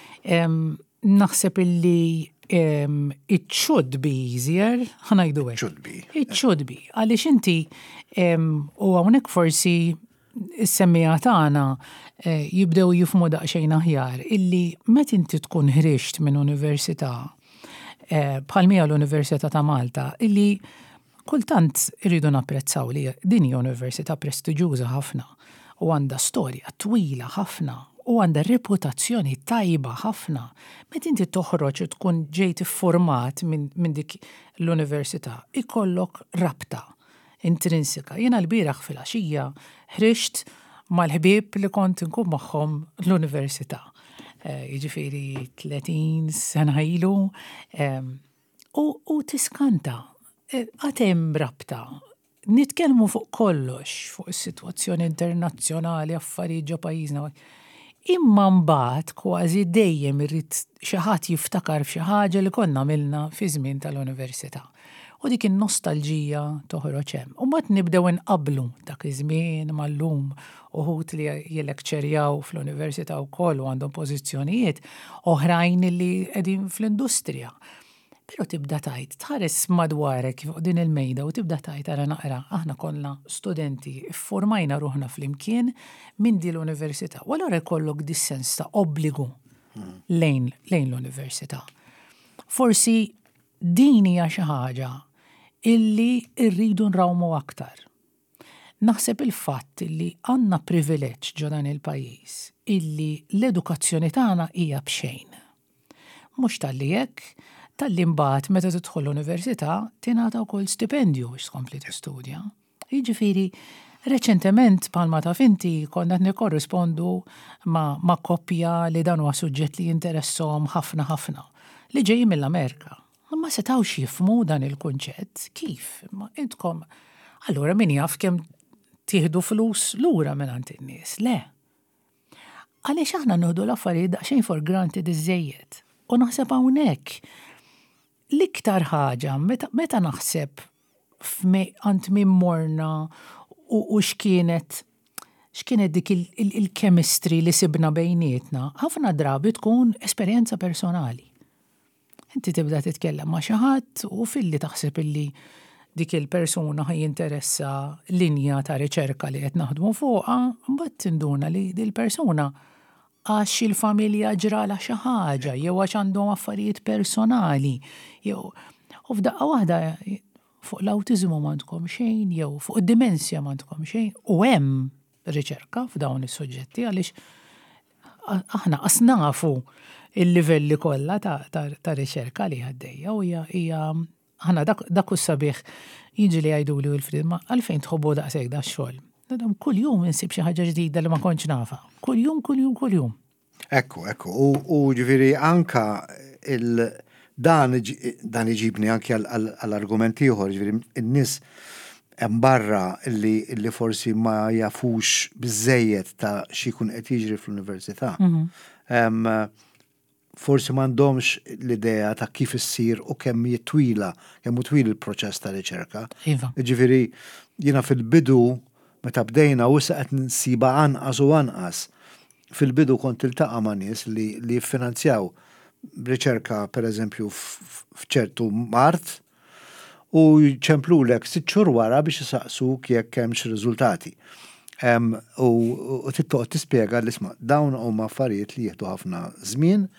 Naħseb li it should be easier, ħanajdu hekk. Should be. It should be. Għaliex inti u hawnhekk forsi is-semmija tagħna jibdew jifhmu daqsxejn aħjar illi meta inti tkun ħriġt minn università bħal mija l-Università ta' Malta illi kultant irridu napprezzaw li din hija università prestiġjuża ħafna u għandha storja twila ħafna u għandha reputazzjoni tajba ħafna. Meta inti toħroġ u tkun ġejt ifformat minn dik l-università, ikollok rabta intrinsika. Jiena l-bieraħ fil-għaxija ħriġt mal-ħbieb li kont inkun magħhom l-università. Jiġifieri 30 sena ilu u tiskanta. Għatem rabta, nitkellmu fuq kollox, fuq is-sitwazzjoni internazzjonali, affarijiet ġo pajjiżna. Imma mbagħad kważi dejjem irrid xi ħadd jiftakar f'xi ħaġa li konna għamilna fi żmien tal-università. U dik in-nostalġija toħroġ hemm. U mbagħad nibdew inqablu dak iż-żmien mal-lum uħud li jilekċerjaw fl-università wkoll u għandhom pożizzjonijiet oħrajn li qegħdin fl-industrija. Pero tibda tajt, tħares madwarek fuq din il-mejda u tibda tajt għara naqra, aħna konna studenti, formajna ruħna fl-imkien minn di l-università. U allura jkollok dissens ta' obbligu lejn l-università. Forsi din hija xi ħaġa illi rridu nrawmu aktar. Naħseb il-fatt illi għandna privileġġ ġo dan il-pajjiż illi l-edukazzjoni tagħna hija b'xejn. Mhux tal-li hekk, tal-li mbagħad meta tidħol l-università tingħata wkoll stipendju biex tkompli tistudja. Jiġifieri reċentement bħalma taf inti konna nikkorrispondu ma' koppja li dan huwa suġġett li jinteressom ħafna li ġej mill-Amerika. Ma setgħux jifhmu dan il-kunċett kif. Ma intkom allura min jaf kemm tieħdu flus lura mingħand in-nies. Le. Għaliex aħna nieħdu l-affarijiet daqsxejn for granted iżejjed. U naħseb hawnhekk l-iktar ħaġa, meta naħseb għand min morna u x'kienet dik il-chemistry li sibna bejnietna, ħafna drabi tkun esperjenza personali. Inti tibda titkellem ma' xi ħadd u filli taħseb illi dik il-persuna jinteressa linja ta' riċerka li qed naħdmu fuqha, mbagħad tinduna li dil persuna għax il-familja ġrala xi ħaġa, jew għax għandhom affarijiet personali, jew u f'daqqa waħda fuq l-awtiżmu m'għandkom xejn, jew fuq id-dimensja m'għandkom xejn, u hemm riċerka f'dawn is-suġġetti għaliex aħna qas nafu il-livelli kollha ta' riċerka li għaddejja u hija aħna dak u sabiħ jiġi li jgħiduli Wilfried ma għalfejn tħobbu daqshekk da x-xogħol. Kuljum insib xi ħaġa ġdida li ma kontx nafa. Kuljum. Ekku. U ġifieri anka dan iġibni anke għall-argument ieħor, ġifieri n-nies hemm barra li forsi ma jafux biżejjed ta' xi jkun qed jiġri fl-università. Forsi m'għandhomx l-idea ta' kif issir u kemm twila twil il-proċess ta' riċerka. Iva. Ġifieri jiena fil-bidu meta bdejna u qed nsiba anqas u anqas. Fil-bidu kont iltaqa' ma' nies li jiffinanzjaw riċerka pereżempju f'ċertu mart u jċemplulek 6 xhur wara biex isaqsuk jekk hemmx riżultati. U tittoqgħod tispjega li isma' dawn huma affarijiet li jieħdu ħafna żmien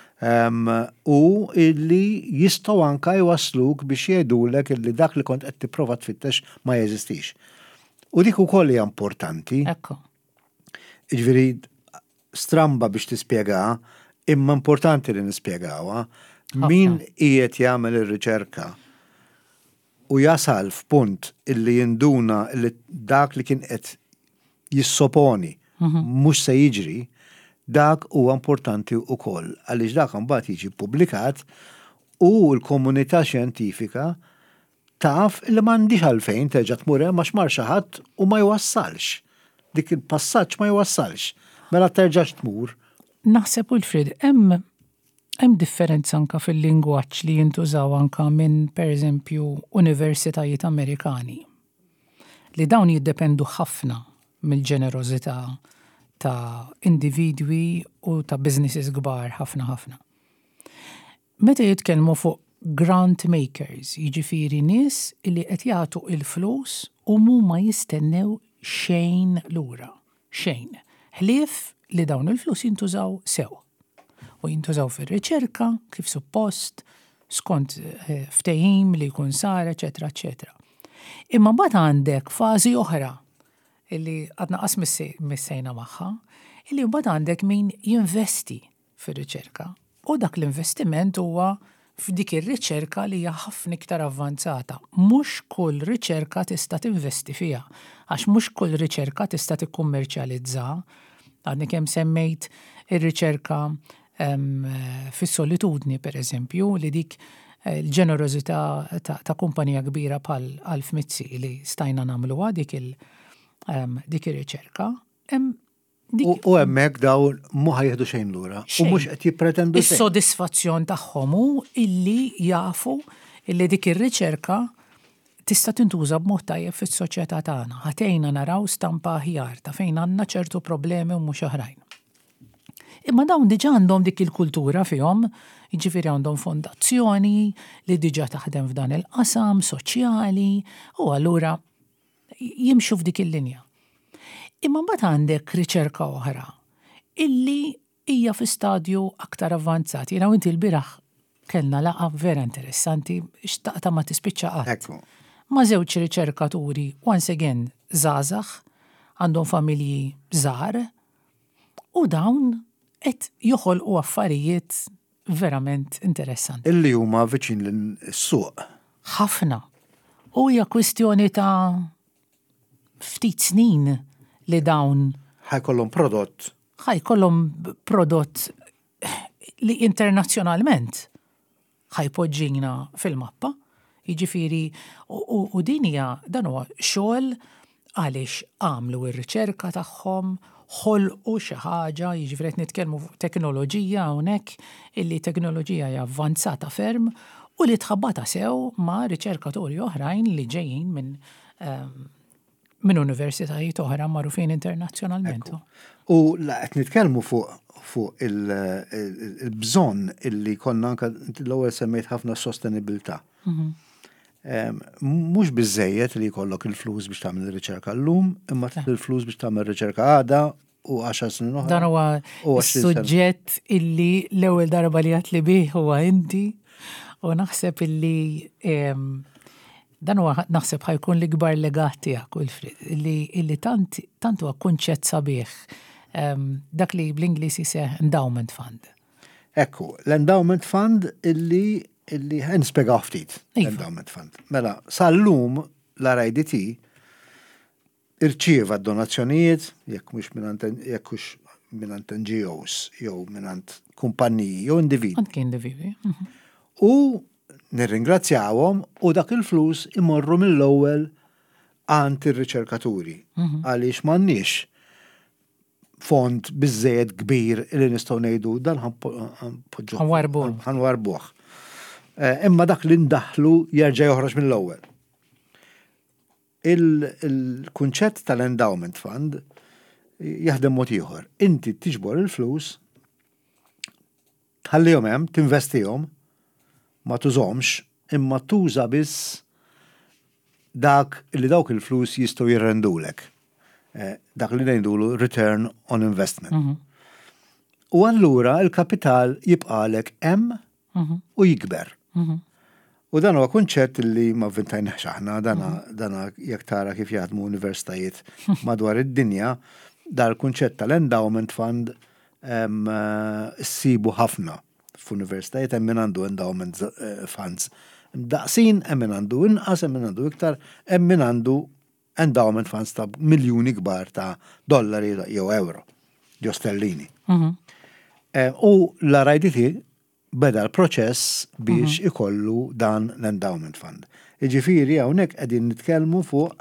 u illi jistgħu anke jwassluk biex jgħidulek illi dak li kont qed tipprova tfittex ma jeżistix. U dik ukoll hija importanti. Ekku. Jiġifieri stramba biex tispjegaha, imma importanti li nispjegawha min qiegħed jagħmel ir-riċerka u jasal f'punt illi jinduna illi dak li kien qed jissoponi mhux se jiġri, dak huwa importanti wkoll għaliex dak imbagħad jiġi ppubblikat u l-komunità xjentifika taf li m'għandix għalfejn terġa' tmur hemm għax mar xi ħadd u ma jwassalx. Dik il-passaġġ ma jwassalx. Mela terġax tmur. Naħseb Wilfried, hemm differenza anka fil-lingwaġġ li jintużaw anka minn pereżempju universitajiet Amerikani. Li dawn jiddependu ħafna mill-ġenerożità ta' individwi u ta' businesses kbar ħafna. Meta jitkellmu fuq grant makers, jiġifieri nies li qed jagħtu il-flus u huma jistennew xejn lura. Xejn. Ħlief li dawn il-flus jintużaw sew. U jintużaw fir-riċerka, kif suppost, skont ftehim li jkun sar, eċetera, eċetera. Imma mbagħad għandek fażi oħra illi għadna qas missejna magħha, illi mbagħad għandek min jinvesti fir-riċerka. U dak l-investiment huwa f'dik ir-riċerka li hija ħafna iktar avvanzata. Mhux kull riċerka tista' tinvesti fiha, għax mhux kull riċerka tista' tikkummerċjalizza. Għadni kemm semmejt ir-riċerka fis-solitudni pereżempju li dik il-ġenerożità ta' kumpanija kbira bħal Alf Mizzi li stajna nagħmluha dik ir-riċerka. U hemmhekk dawn mhu ħajjeħdu xejn lura u mhux qed jippretendu xejn. Is-sodisfazzjon tagħhom hu illi jafu illi dik ir-riċerka tista' tintuża b'mod tajjeb fis-soċjetà tagħna. Ħatejna naraw stampa aħjar ta' fejn għandna ċertu problemi u mhux oħrajn. Imma dawn diġà għandhom dik il-kultura fihom, jiġifieri għandhom fondazzjoni li diġà taħdem f'dan il-qasam soċjali u allura jimxu f'dik il-linja. Imma mbagħad għandek riċerka oħra illi hija fi stadju aktar avvanzati. Jiena inti l-biraħ kellna laqgħa vera interessanti xtaqta ma tispiċċa qatt. Ma' żewġ riċerkaturi once again żgħażagħ għandhom familji żgħar u dawn qed joħolqu affarijiet verament interessanti. Illi huma viċin l-suq. Ħafna. U hija kwistjoni ta' ftit snin li dawn ħajkollhom prodott li internazzjonalment ħajpoġġina fil-mappa. Jiġifieri u din hija dan huwa xogħol għaliex għamlu r-riċerka tagħhom, ħolqu xi ħaġa, jiġifieri qed nitkellmu fuq teknoloġija hawnhekk illi teknoloġija hija avvanzata ferm u li tħabbata sew ma' riċerkaturi oħrajn li ġejjin minn universitajiet oħra magħrufin internazzjonalment. U qed nitkellmu fuq il-bżonn illi konna anke l-ewwel semmejt ħafna sostenibilità. Mhux biżżejjed li jkollok il-flus biex tagħmel ir-riċerka llum, imma il-flus biex tagħmel riċerka għada u 10 snin oħra. Dan huwa U 20 sena. suġġett illi l-ewwel darba li għat li bih huwa inti u naħseb illi dan huwa naħseb ħajkun l-ikbar legat tiegħek Wilfried illi tant huwa kunċett sabiħ dak li bl-Ingliż jiseh endowment fund. Ekku, l-endowment fund illi nispjegaw ftit. Iva. L-endowment fund. Mela, sal-lum l-RIDT irċieva donazzjonijiet jekk mhux minant NGOs, jew minant kumpanniji, jew individwi. Anke individwi. U nirringrazzjawhom u dak il-flus imorru mill-ewwel għand ir-riċerkaturi. Għaliex m'għandniex fond biżżejjed kbir li nistgħu ngħidu dan ħanwarbuh. Imma dak li ndaħlu jerġa' joħroġ mill-ewwel. Il-kunċett tal-endowment fund jaħdem mod ieħor. Inti tiġbor il-flus, tħallihom hemm, tinvestihom, ma tużhomx, imma tuża biss dak il-flus jistgħu jirrendulek. Dak li ngħidulu return on investment. U allura il-kapital jibqalek hemm u jikber. U dan huwa kunċett li ma vvintajniex aħna, dana jekk tara kif jaħdmu universitajiet madwar id-dinja, dar kunċett tal-endowment fund ssibu ħafna f'universitajiet hemm min għandu endowment funds. Daqsin hemm min għandu inqas, hemm min għandu iktar, hemm min għandu endowment funds ta' miljuni kbar ta' dollari jew euro, jew sterlini. U l-RIDT beda l-proċess biex ikollu dan l-endowment fund. Iġifieri hawnhekk qegħdin nitkellmu fuq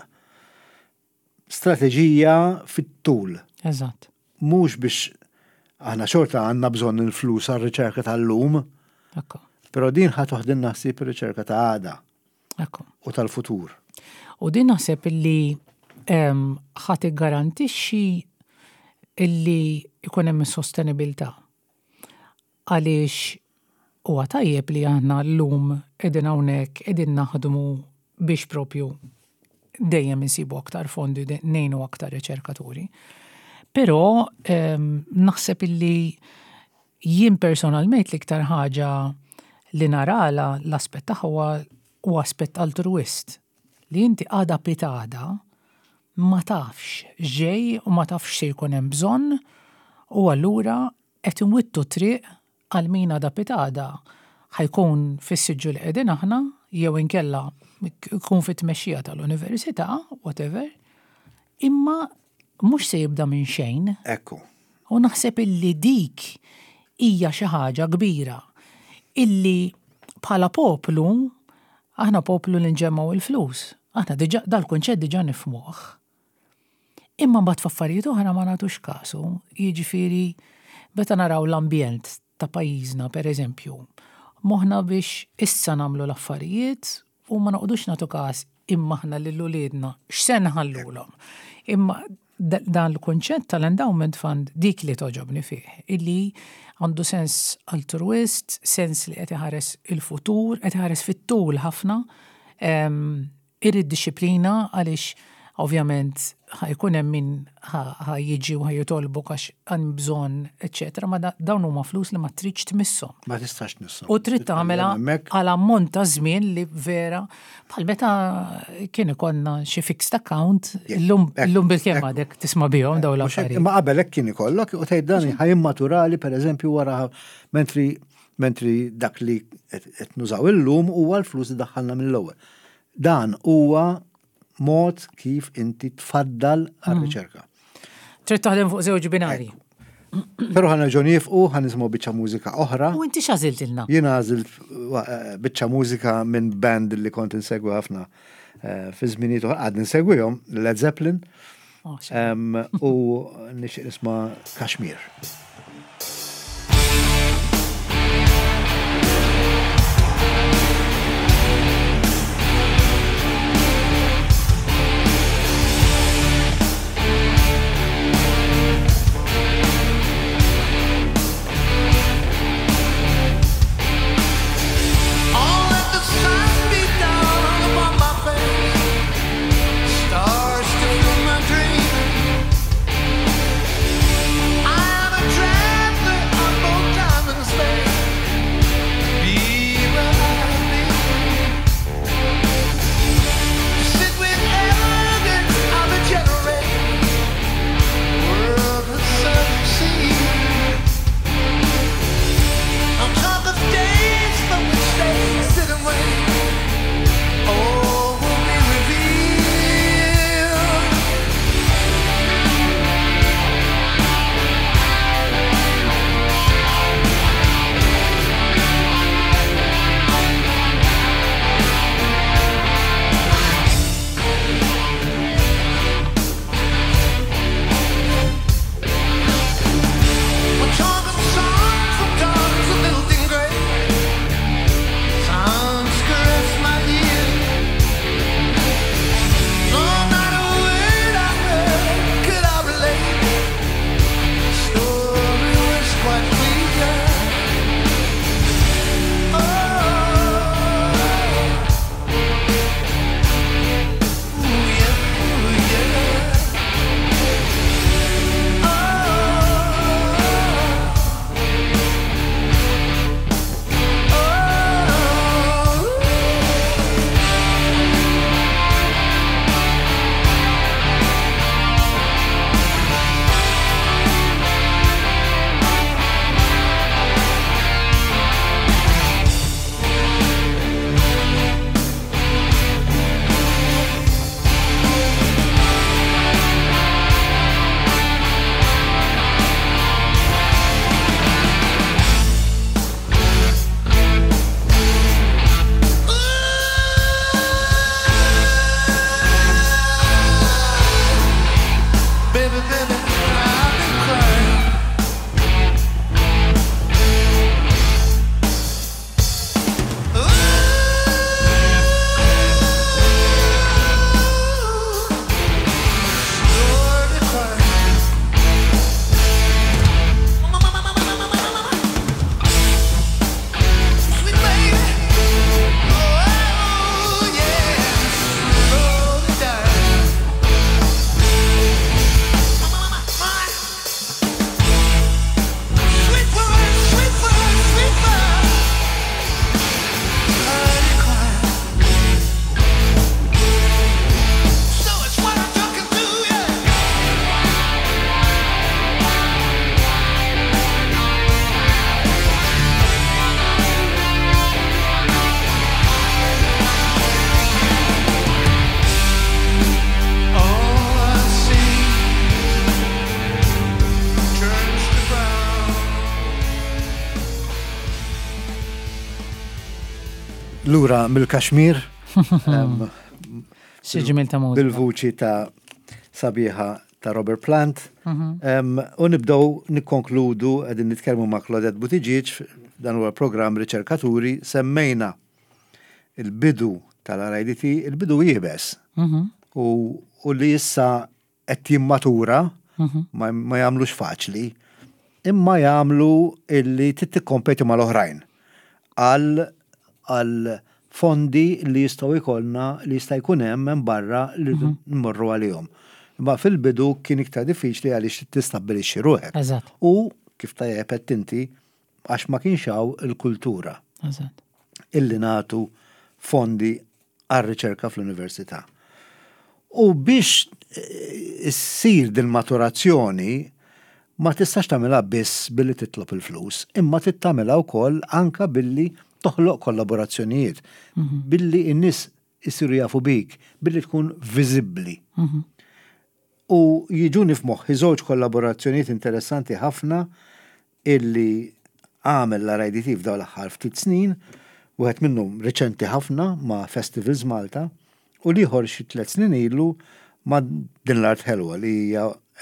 strateġija fit-tul. Eżatt. Mhux biex aħna xorta għandna bżonn il-flus għar-riċerka tal-lum, Ekku. però din ħatoħdilna ħsieb ir-riċerka ta' għada Ekku. u tal-futur. U din naħseb illi ħadd iggarantixxi illi ikun hemm is-sostenibilità. Għaliex huwa tajjeb li aħna llum qegħdin hawnhekk qegħdin naħdmu biex propju dejjem insibu aktar fondi ngħinu aktar riċerkaturi. Però naħseb illi jien personalment l-iktar ħaġa li narala l-aspett tagħha huwa aspett altruist. Li inti għada pitada ma tafx ġej u ma tafx se jkun hemm bżonn u allura qed inwittu triq għal min għada pitada ħajkun fis-siġġu li qegħdin aħna jew inkella jkun fit-tmexxija tal-università, whatever, imma mhux se jibda minn xejn. Ekku. U naħseb illi dik hija xi ħaġa kbira illi bħala poplu aħna poplu li nġemmaw il-flus. Aħna diġà dal-kunċett diġà nifhmuh. Imma mbagħad f'affarijiet oħra ma nagħtux kasu. Jiġifieri meta naraw l-ambjent ta' pajjiżna pereżempju, moħħna biex issa nagħmlu l-affarijiet u ma noqgħodux nagħtu każ imma aħna lil uliedna x'se nħallulhom. Imma dan l-kunċett tal-endowment fund dik li toġobni fih, illi għandu sens altruist, sens li qed iħares il-futur, qed iħares fit-tul ħafna, irid disciplina għaliex ovvjament ħajkun hemm min ħajjiġi u ħajjitolbu għax għan bżonn, eċċetera, ma dawn huma flus li ma tridx tmisshom. Ma tistax nissom. U trid tagħmilha għal ammont ta' żmien li vera bħal meta kien ikollna xi fixed account illum bil-kemm għadek tisma' bihom dawn l-affarijiet. Ma qabel hekk kien ikollok u tgħid dan ħajjim maturali pereżempju wara mentri dak li qed nużaw illum huwa l-flus li daħħalna mill-ewwel. Dan huwa mod kif inti tfaddal għal-riċerka. Trid taħdem fuq żewġ binari. Però ħana ġonifqu, ħan nismu biċċa mużika oħra. U inti x'għażiltilna? Jien għażilt biċċa mużika minn band li kont insegwi ħafna fi żminijiet oħra, għad insegwihom Led Zeppelin u nixtieq nisma' Kashmir. Stars to fill my dream. Lura mill-Kaxmir. Xieġmil ta' mużika. Bil-vuċi ta' sabiħa ta' Robert Plant. U nibdow nikkonkludu għedin nitkelmu ma' Claudette Buttigieg dan huwa program riċerkaturi semmejna il-bidu tal-RIDT, il-bidu jibes. U li jissa qed jimmatura ma jagħmlux faċli, imma jagħmlu illi tittikkompeti mal-oħrajn għal fondi li jistgħu jkollna li jista' jkun hemm barra li nmorru għalihom. Imma fil-bidu kien iktar diffiċli għaliex tistabbilixxi ruħek. Eżatt. U kif tajjeb qed inti għax ma kienx hawn il-kultura Eżatt. illi nagħtu fondi għar-riċerka fl-università. U biex issir din maturazzjoni ma tistax tagħmilha biss billi titlob il-flus, imma tittamilha wkoll anka billi toħloq kollaborazzjonijiet, billi n-nies isiru jafu bik, billi tkun viżibbli. U jiġuni f'moħħi żewġ kollaborazzjonijiet interessanti ħafna illi għamel l-RIDT f'dawn l-aħħar ftit snin, wieħed minnhom reċenti ħafna ma' Festivals Malta, u liħor xi 3 snin ilu ma' din l-Art Helwa li hija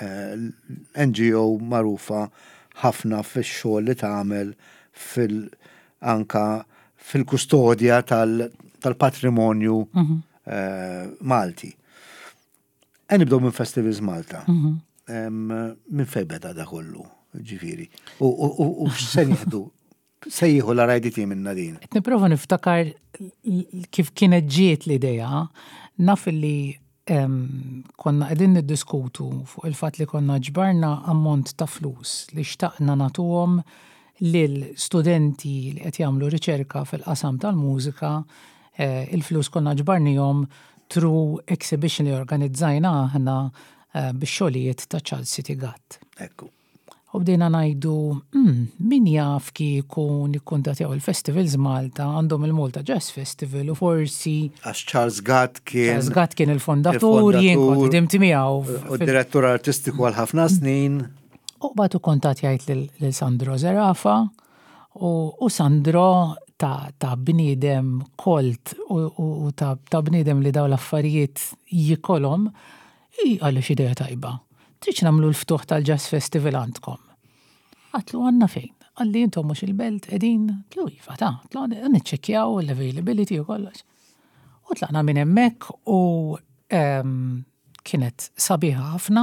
NGO magħrufa ħafna fix-xogħol li tagħmel anka fil-kustodja tal-patrimonju Malti. Nibdew minn Festivals Malta. Minn fejn beda da kollu, ġifieri. U x'se nieħdu? Se jieħu l-RIDT minna din. Qed nipprova niftakar kif kienet ġiet l-idea, naf li konna qegħdin niddiskutu fuq il-fatt li konna ġbarna ammont ta' flus li xtaqna nagħtuhom lil studenti li qed jagħmlu riċerka fil-qasam tal-mużika, il-flus konna ġbarnihom through exhibition li organizzajna aħna bix-xogħlijiet ta' Child City Gatt. Ekku. U bdejna ngħidu, min jaf kieku nikkuntattjaw il-Festivals Malta għandhom il-Malta Jazz Festival u forsi Għax Charles Gatt kien il-fondatur, jien kont dimti miegħu. U direttur artistiku għal ħafna snin. U batu kontattjajt lil Sandro Zerafa u Sandro ta' bniedem kolt u ta' bniedem li daw l-affarijiet jikolom, għallu x'idea tajba. Triċ namlu l-ftuħ tal-Jazz Festival għandkom. Għatlu għanna fejn. Għalli jintom mux il-belt edin, tlu jifa tlu nitċekjaw l-availability u kollox. U tlaqna minn hemmhekk u kienet sabiħa ħafna,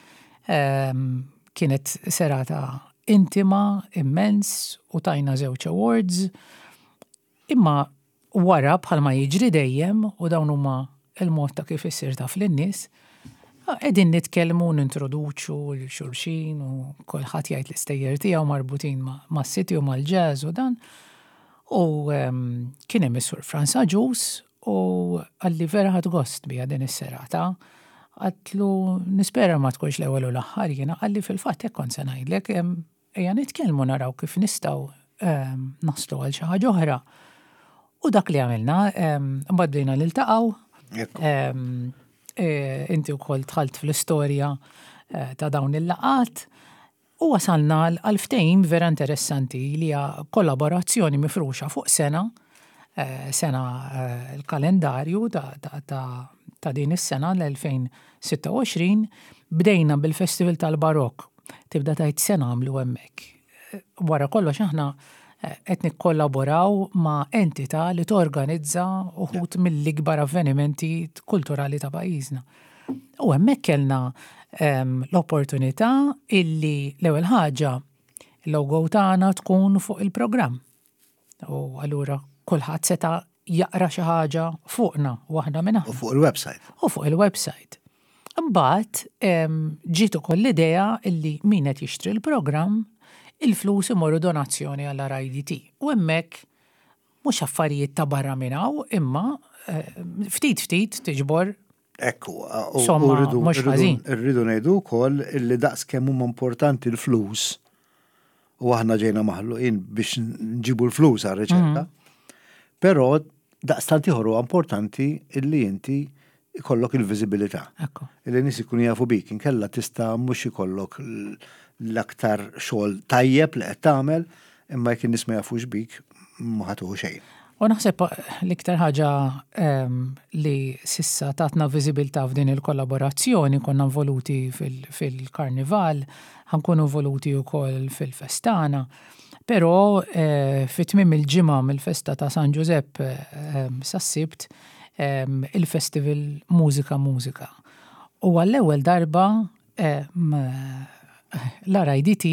kienet serata intima, immens, u tajna 2 awards, imma wara bħalma jiġri dejjem u dawn huma il-mod ta' kif issir taf lin-nies, qegħdin nitkellmu nintroduċu l-xulxin u kulħadd jgħid l-istejjer tiegħu marbutin mas-city u mal-jazz u dan. U kien hemm is-Sur Franz Aġus u għalli vera ħadd gost biha din is-serata. Għatlu nispera ma tkunx l-ewwel u l-aħħar jiena għalli fil-fatt hekk kont se ngħidlek ejja nitkellmu naraw kif nistgħu naslu għal xi ħaġa oħra. U dak li għamilna mbagħad bdejna niltaqgħu. Inti wkoll tħalt fl-istorja ta' dawn il-laqat u wasalna għal-ftehim vera interessanti li hija kollaborazzjoni mifruxa fuq sena l-kalendarju ta' din is-sena l-2026 bdejna bil-Festival tal-Barokk. Tibda tgħid sena għamlu hemmhekk. Wara kollox aħna qed nikkollaboraw ma' entità li torganizza uħud mill-ikbar avvenimenti kulturali ta' pajjiżna. U hemmhekk kellna l-opportunità illi l-ewwel ħaġa il-logo tagħna tkun fuq il-programm. U allura kulħadd seta' jaqra xi ħaġa fuqna waħda minn aħna. U fuq il-website. U fuq il-website. Imbagħad ġiet ukoll l-idea illi min qed jixtri l-programm il-flus imorru donazzjoni għall-RIDT. U hemmhekk mhux affarijiet ta' barra minn hawn, imma ftit tiġbor. Ekku, Somma, mhux ħażin. Irridu ngħidu wkoll illi daqskemm huma importanti l-flus u aħna ġejna maħluqin biex nġibu l-flus għar-riċerka. Però daqstant ieħor huwa importanti illi inti ikollok il-viżibilità. Ekku. Illi nies ikunu jafu bik, inkella tista' mhux ikollok l-aktar xogħol tajjeb li qed tagħmel, imma jekk in-nies ma jafux bik ma ħatuħu xejn. U naħseb l-iktar ħaġa li sissa tatna viżibilità f'din il-kollaborazzjoni, konna involuti fil-karnival, ħankunu involuti wkoll fil-festana, però fit-tmiem il-ġimgħa mill-festa ta' San Giuseppe sas-Sibt il-festival Mużika. U għall-ewwel darba l-RIDT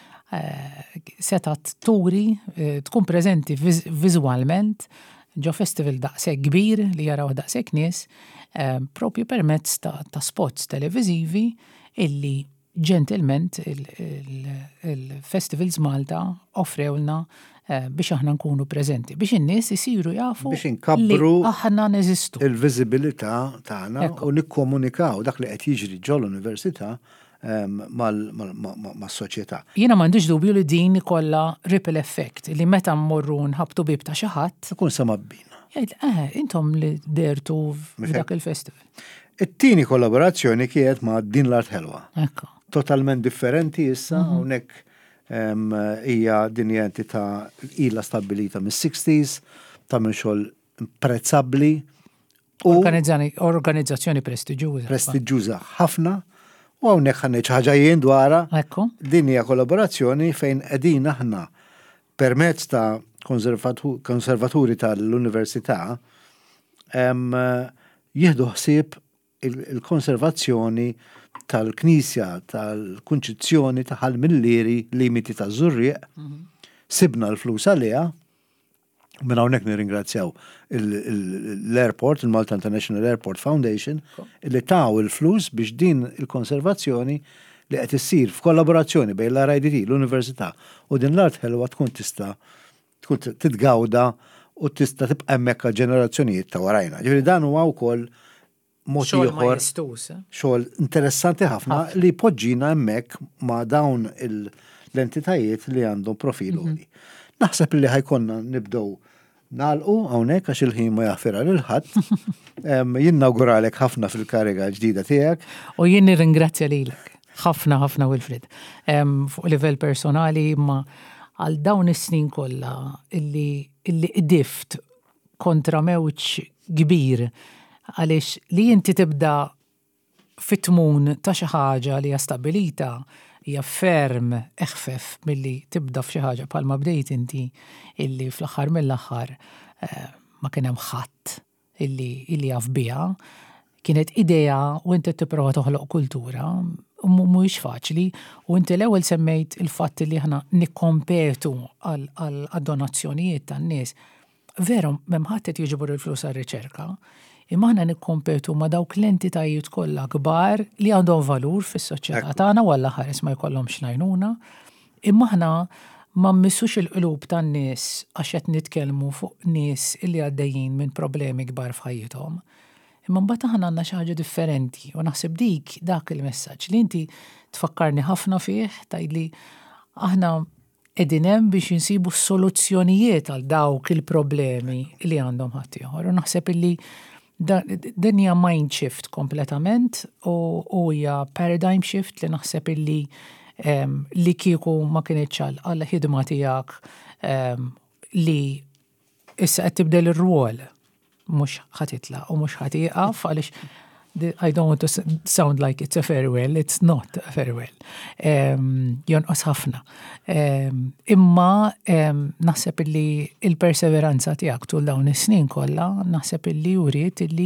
setat turi tkun preżenti viżwalment ġo festival daqshekk kbir li jaraw daqshekk nies propju permezz ta' spots televiżivi illi ġentilment il-Festivals Malta offrewlna biex aħna nkunu preżenti, biex in-nies isiru jafu biex inkabbru aħna neżistu. il-viżibilità tagħna u nikkomunikaw dak li qed jiġri ġol-università mal-soċjetà. Jiena m'għandix dubju li din kollha ripple effect li meta mmorru nħabtu bib ta' xi ħadd Ikun samabbina. jgħid intom li dertu f'dak il-festival. It-tieni kollaborazzjoni kienet ma' Din l-Art Ħelwa. Ekku. Totalment differenti issa, hawnhekk hija din entità ilha stabbilita mis-60s, tagħmel xogħol imprezzabbli u Organizzazzjoni prestiġjuża. Ħafna. U hawnhekk ħanneġ ħaġa jien dwarha. Ekku. Din hija kollaborazzjoni fejn qegħdin aħna permezz ta' konservaturi tal-università jieħdu ħsieb il-konservazzjoni tal-Knisja, tal-Kunċizzjoni ta' Ħalmillieri limiti ta' Żurrieq. Sibna l-flus għaliha. Minn hawnhekk nirringrazzjaw l-Airport, il-Malta International Airport Foundation, li taw il-flus biex din il-konservazzjoni li qed issir f'kollaborazzjoni bejn l-RIDT, l-Università u din l-Art Ħelwa tkun titgawda u tista' tibqa' hemmhekk ġenerazzjonijiet ta' warajna. Ġifieri dan huwa wkoll mod ieħor xogħol interessanti ħafna li poġġina hemmhekk ma' dawn l-entitajiet li għandhom profil għoli. Naħseb li ħajkonna nibdew nagħlqu hawnhekk għax il-ħin ma jaħfirha lil ħadd. Jinnawguralek ħafna fil-kariga ġdida tiegħek. U jien nirringrazzja lilek. Ħafna Wilfred. Fuq livell personali ma għal dawn is-snin kollha illi qdift kontra mewġ kbir għaliex li inti tibda fit-tmun ta' xi ħaġa li hija stabbilita hija ferm eħfef milli tibda f'xi ħaġa bħalma bdejt inti illi fl-aħħar mill-aħħar ma kien hemm ħadd illi jaf biha. Kienet idea u inti tipprova toħloq kultura u mhuwiex faċli u inti l-ewwel semmejt il-fatt li aħna nikkompetu għal donazzjonijiet tan-nies. Veru m'hemm ħadd qed jiġbor il-flus għar-riċerka. Imma aħna nikkompetu ma' dawk l-entitajiet kollha kbar li għandhom valur fis-soċjetà tagħna walla ħares ma jkollhomx ngħinuna. Imma aħna ma mmissux il-qlub tan-nies għax qed nitkellmu fuq nies li għaddejjin minn problemi kbar f'ħajjithom. Imma mbagħad aħna għandna xi ħaġa differenti u naħseb dak il-messaġġ li inti tfakkarni ħafna fih tgħidli aħna qegħdin hemm biex insibu soluzzjonijiet għal dawk il-problemi li għandhom ħadd ieħor. U naħseb illi dan hija mind shift kompletament u hija paradigm shift li naħseb illi li kieku ma kienitx għal ħidma tiegħek li issa qed tibdel ir-rwol mhux ħatitlaq u mhux ħatieqaf għaliex I don't want to sound like it's a farewell, it's not a farewell. Jonqos ħafna. Imma naħseb illi il-perseveranza tiegħek tul dawn is-snin kollha, naħseb illi uriet illi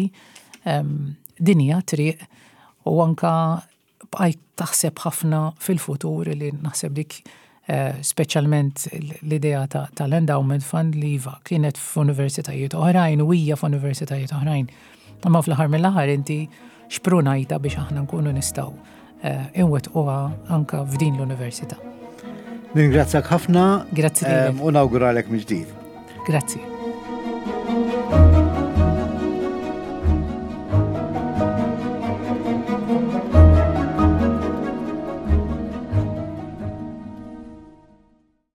dinja triq u anka bqajt taħseb ħafna fil-futur li naħseb dik speċjalment l-idea tal-endowment fund li iva kienet f'universitajiet oħrajn u hija f'universitajiet oħrajn. Imma fl-aħħar mill-aħħar inti xprunajta biex aħna nkunu nistgħu inwettquha anke f'din l-università. Ningrazzjak ħafna. Grazzi lilek. U nawguralek mill-ġdid. Grazzi.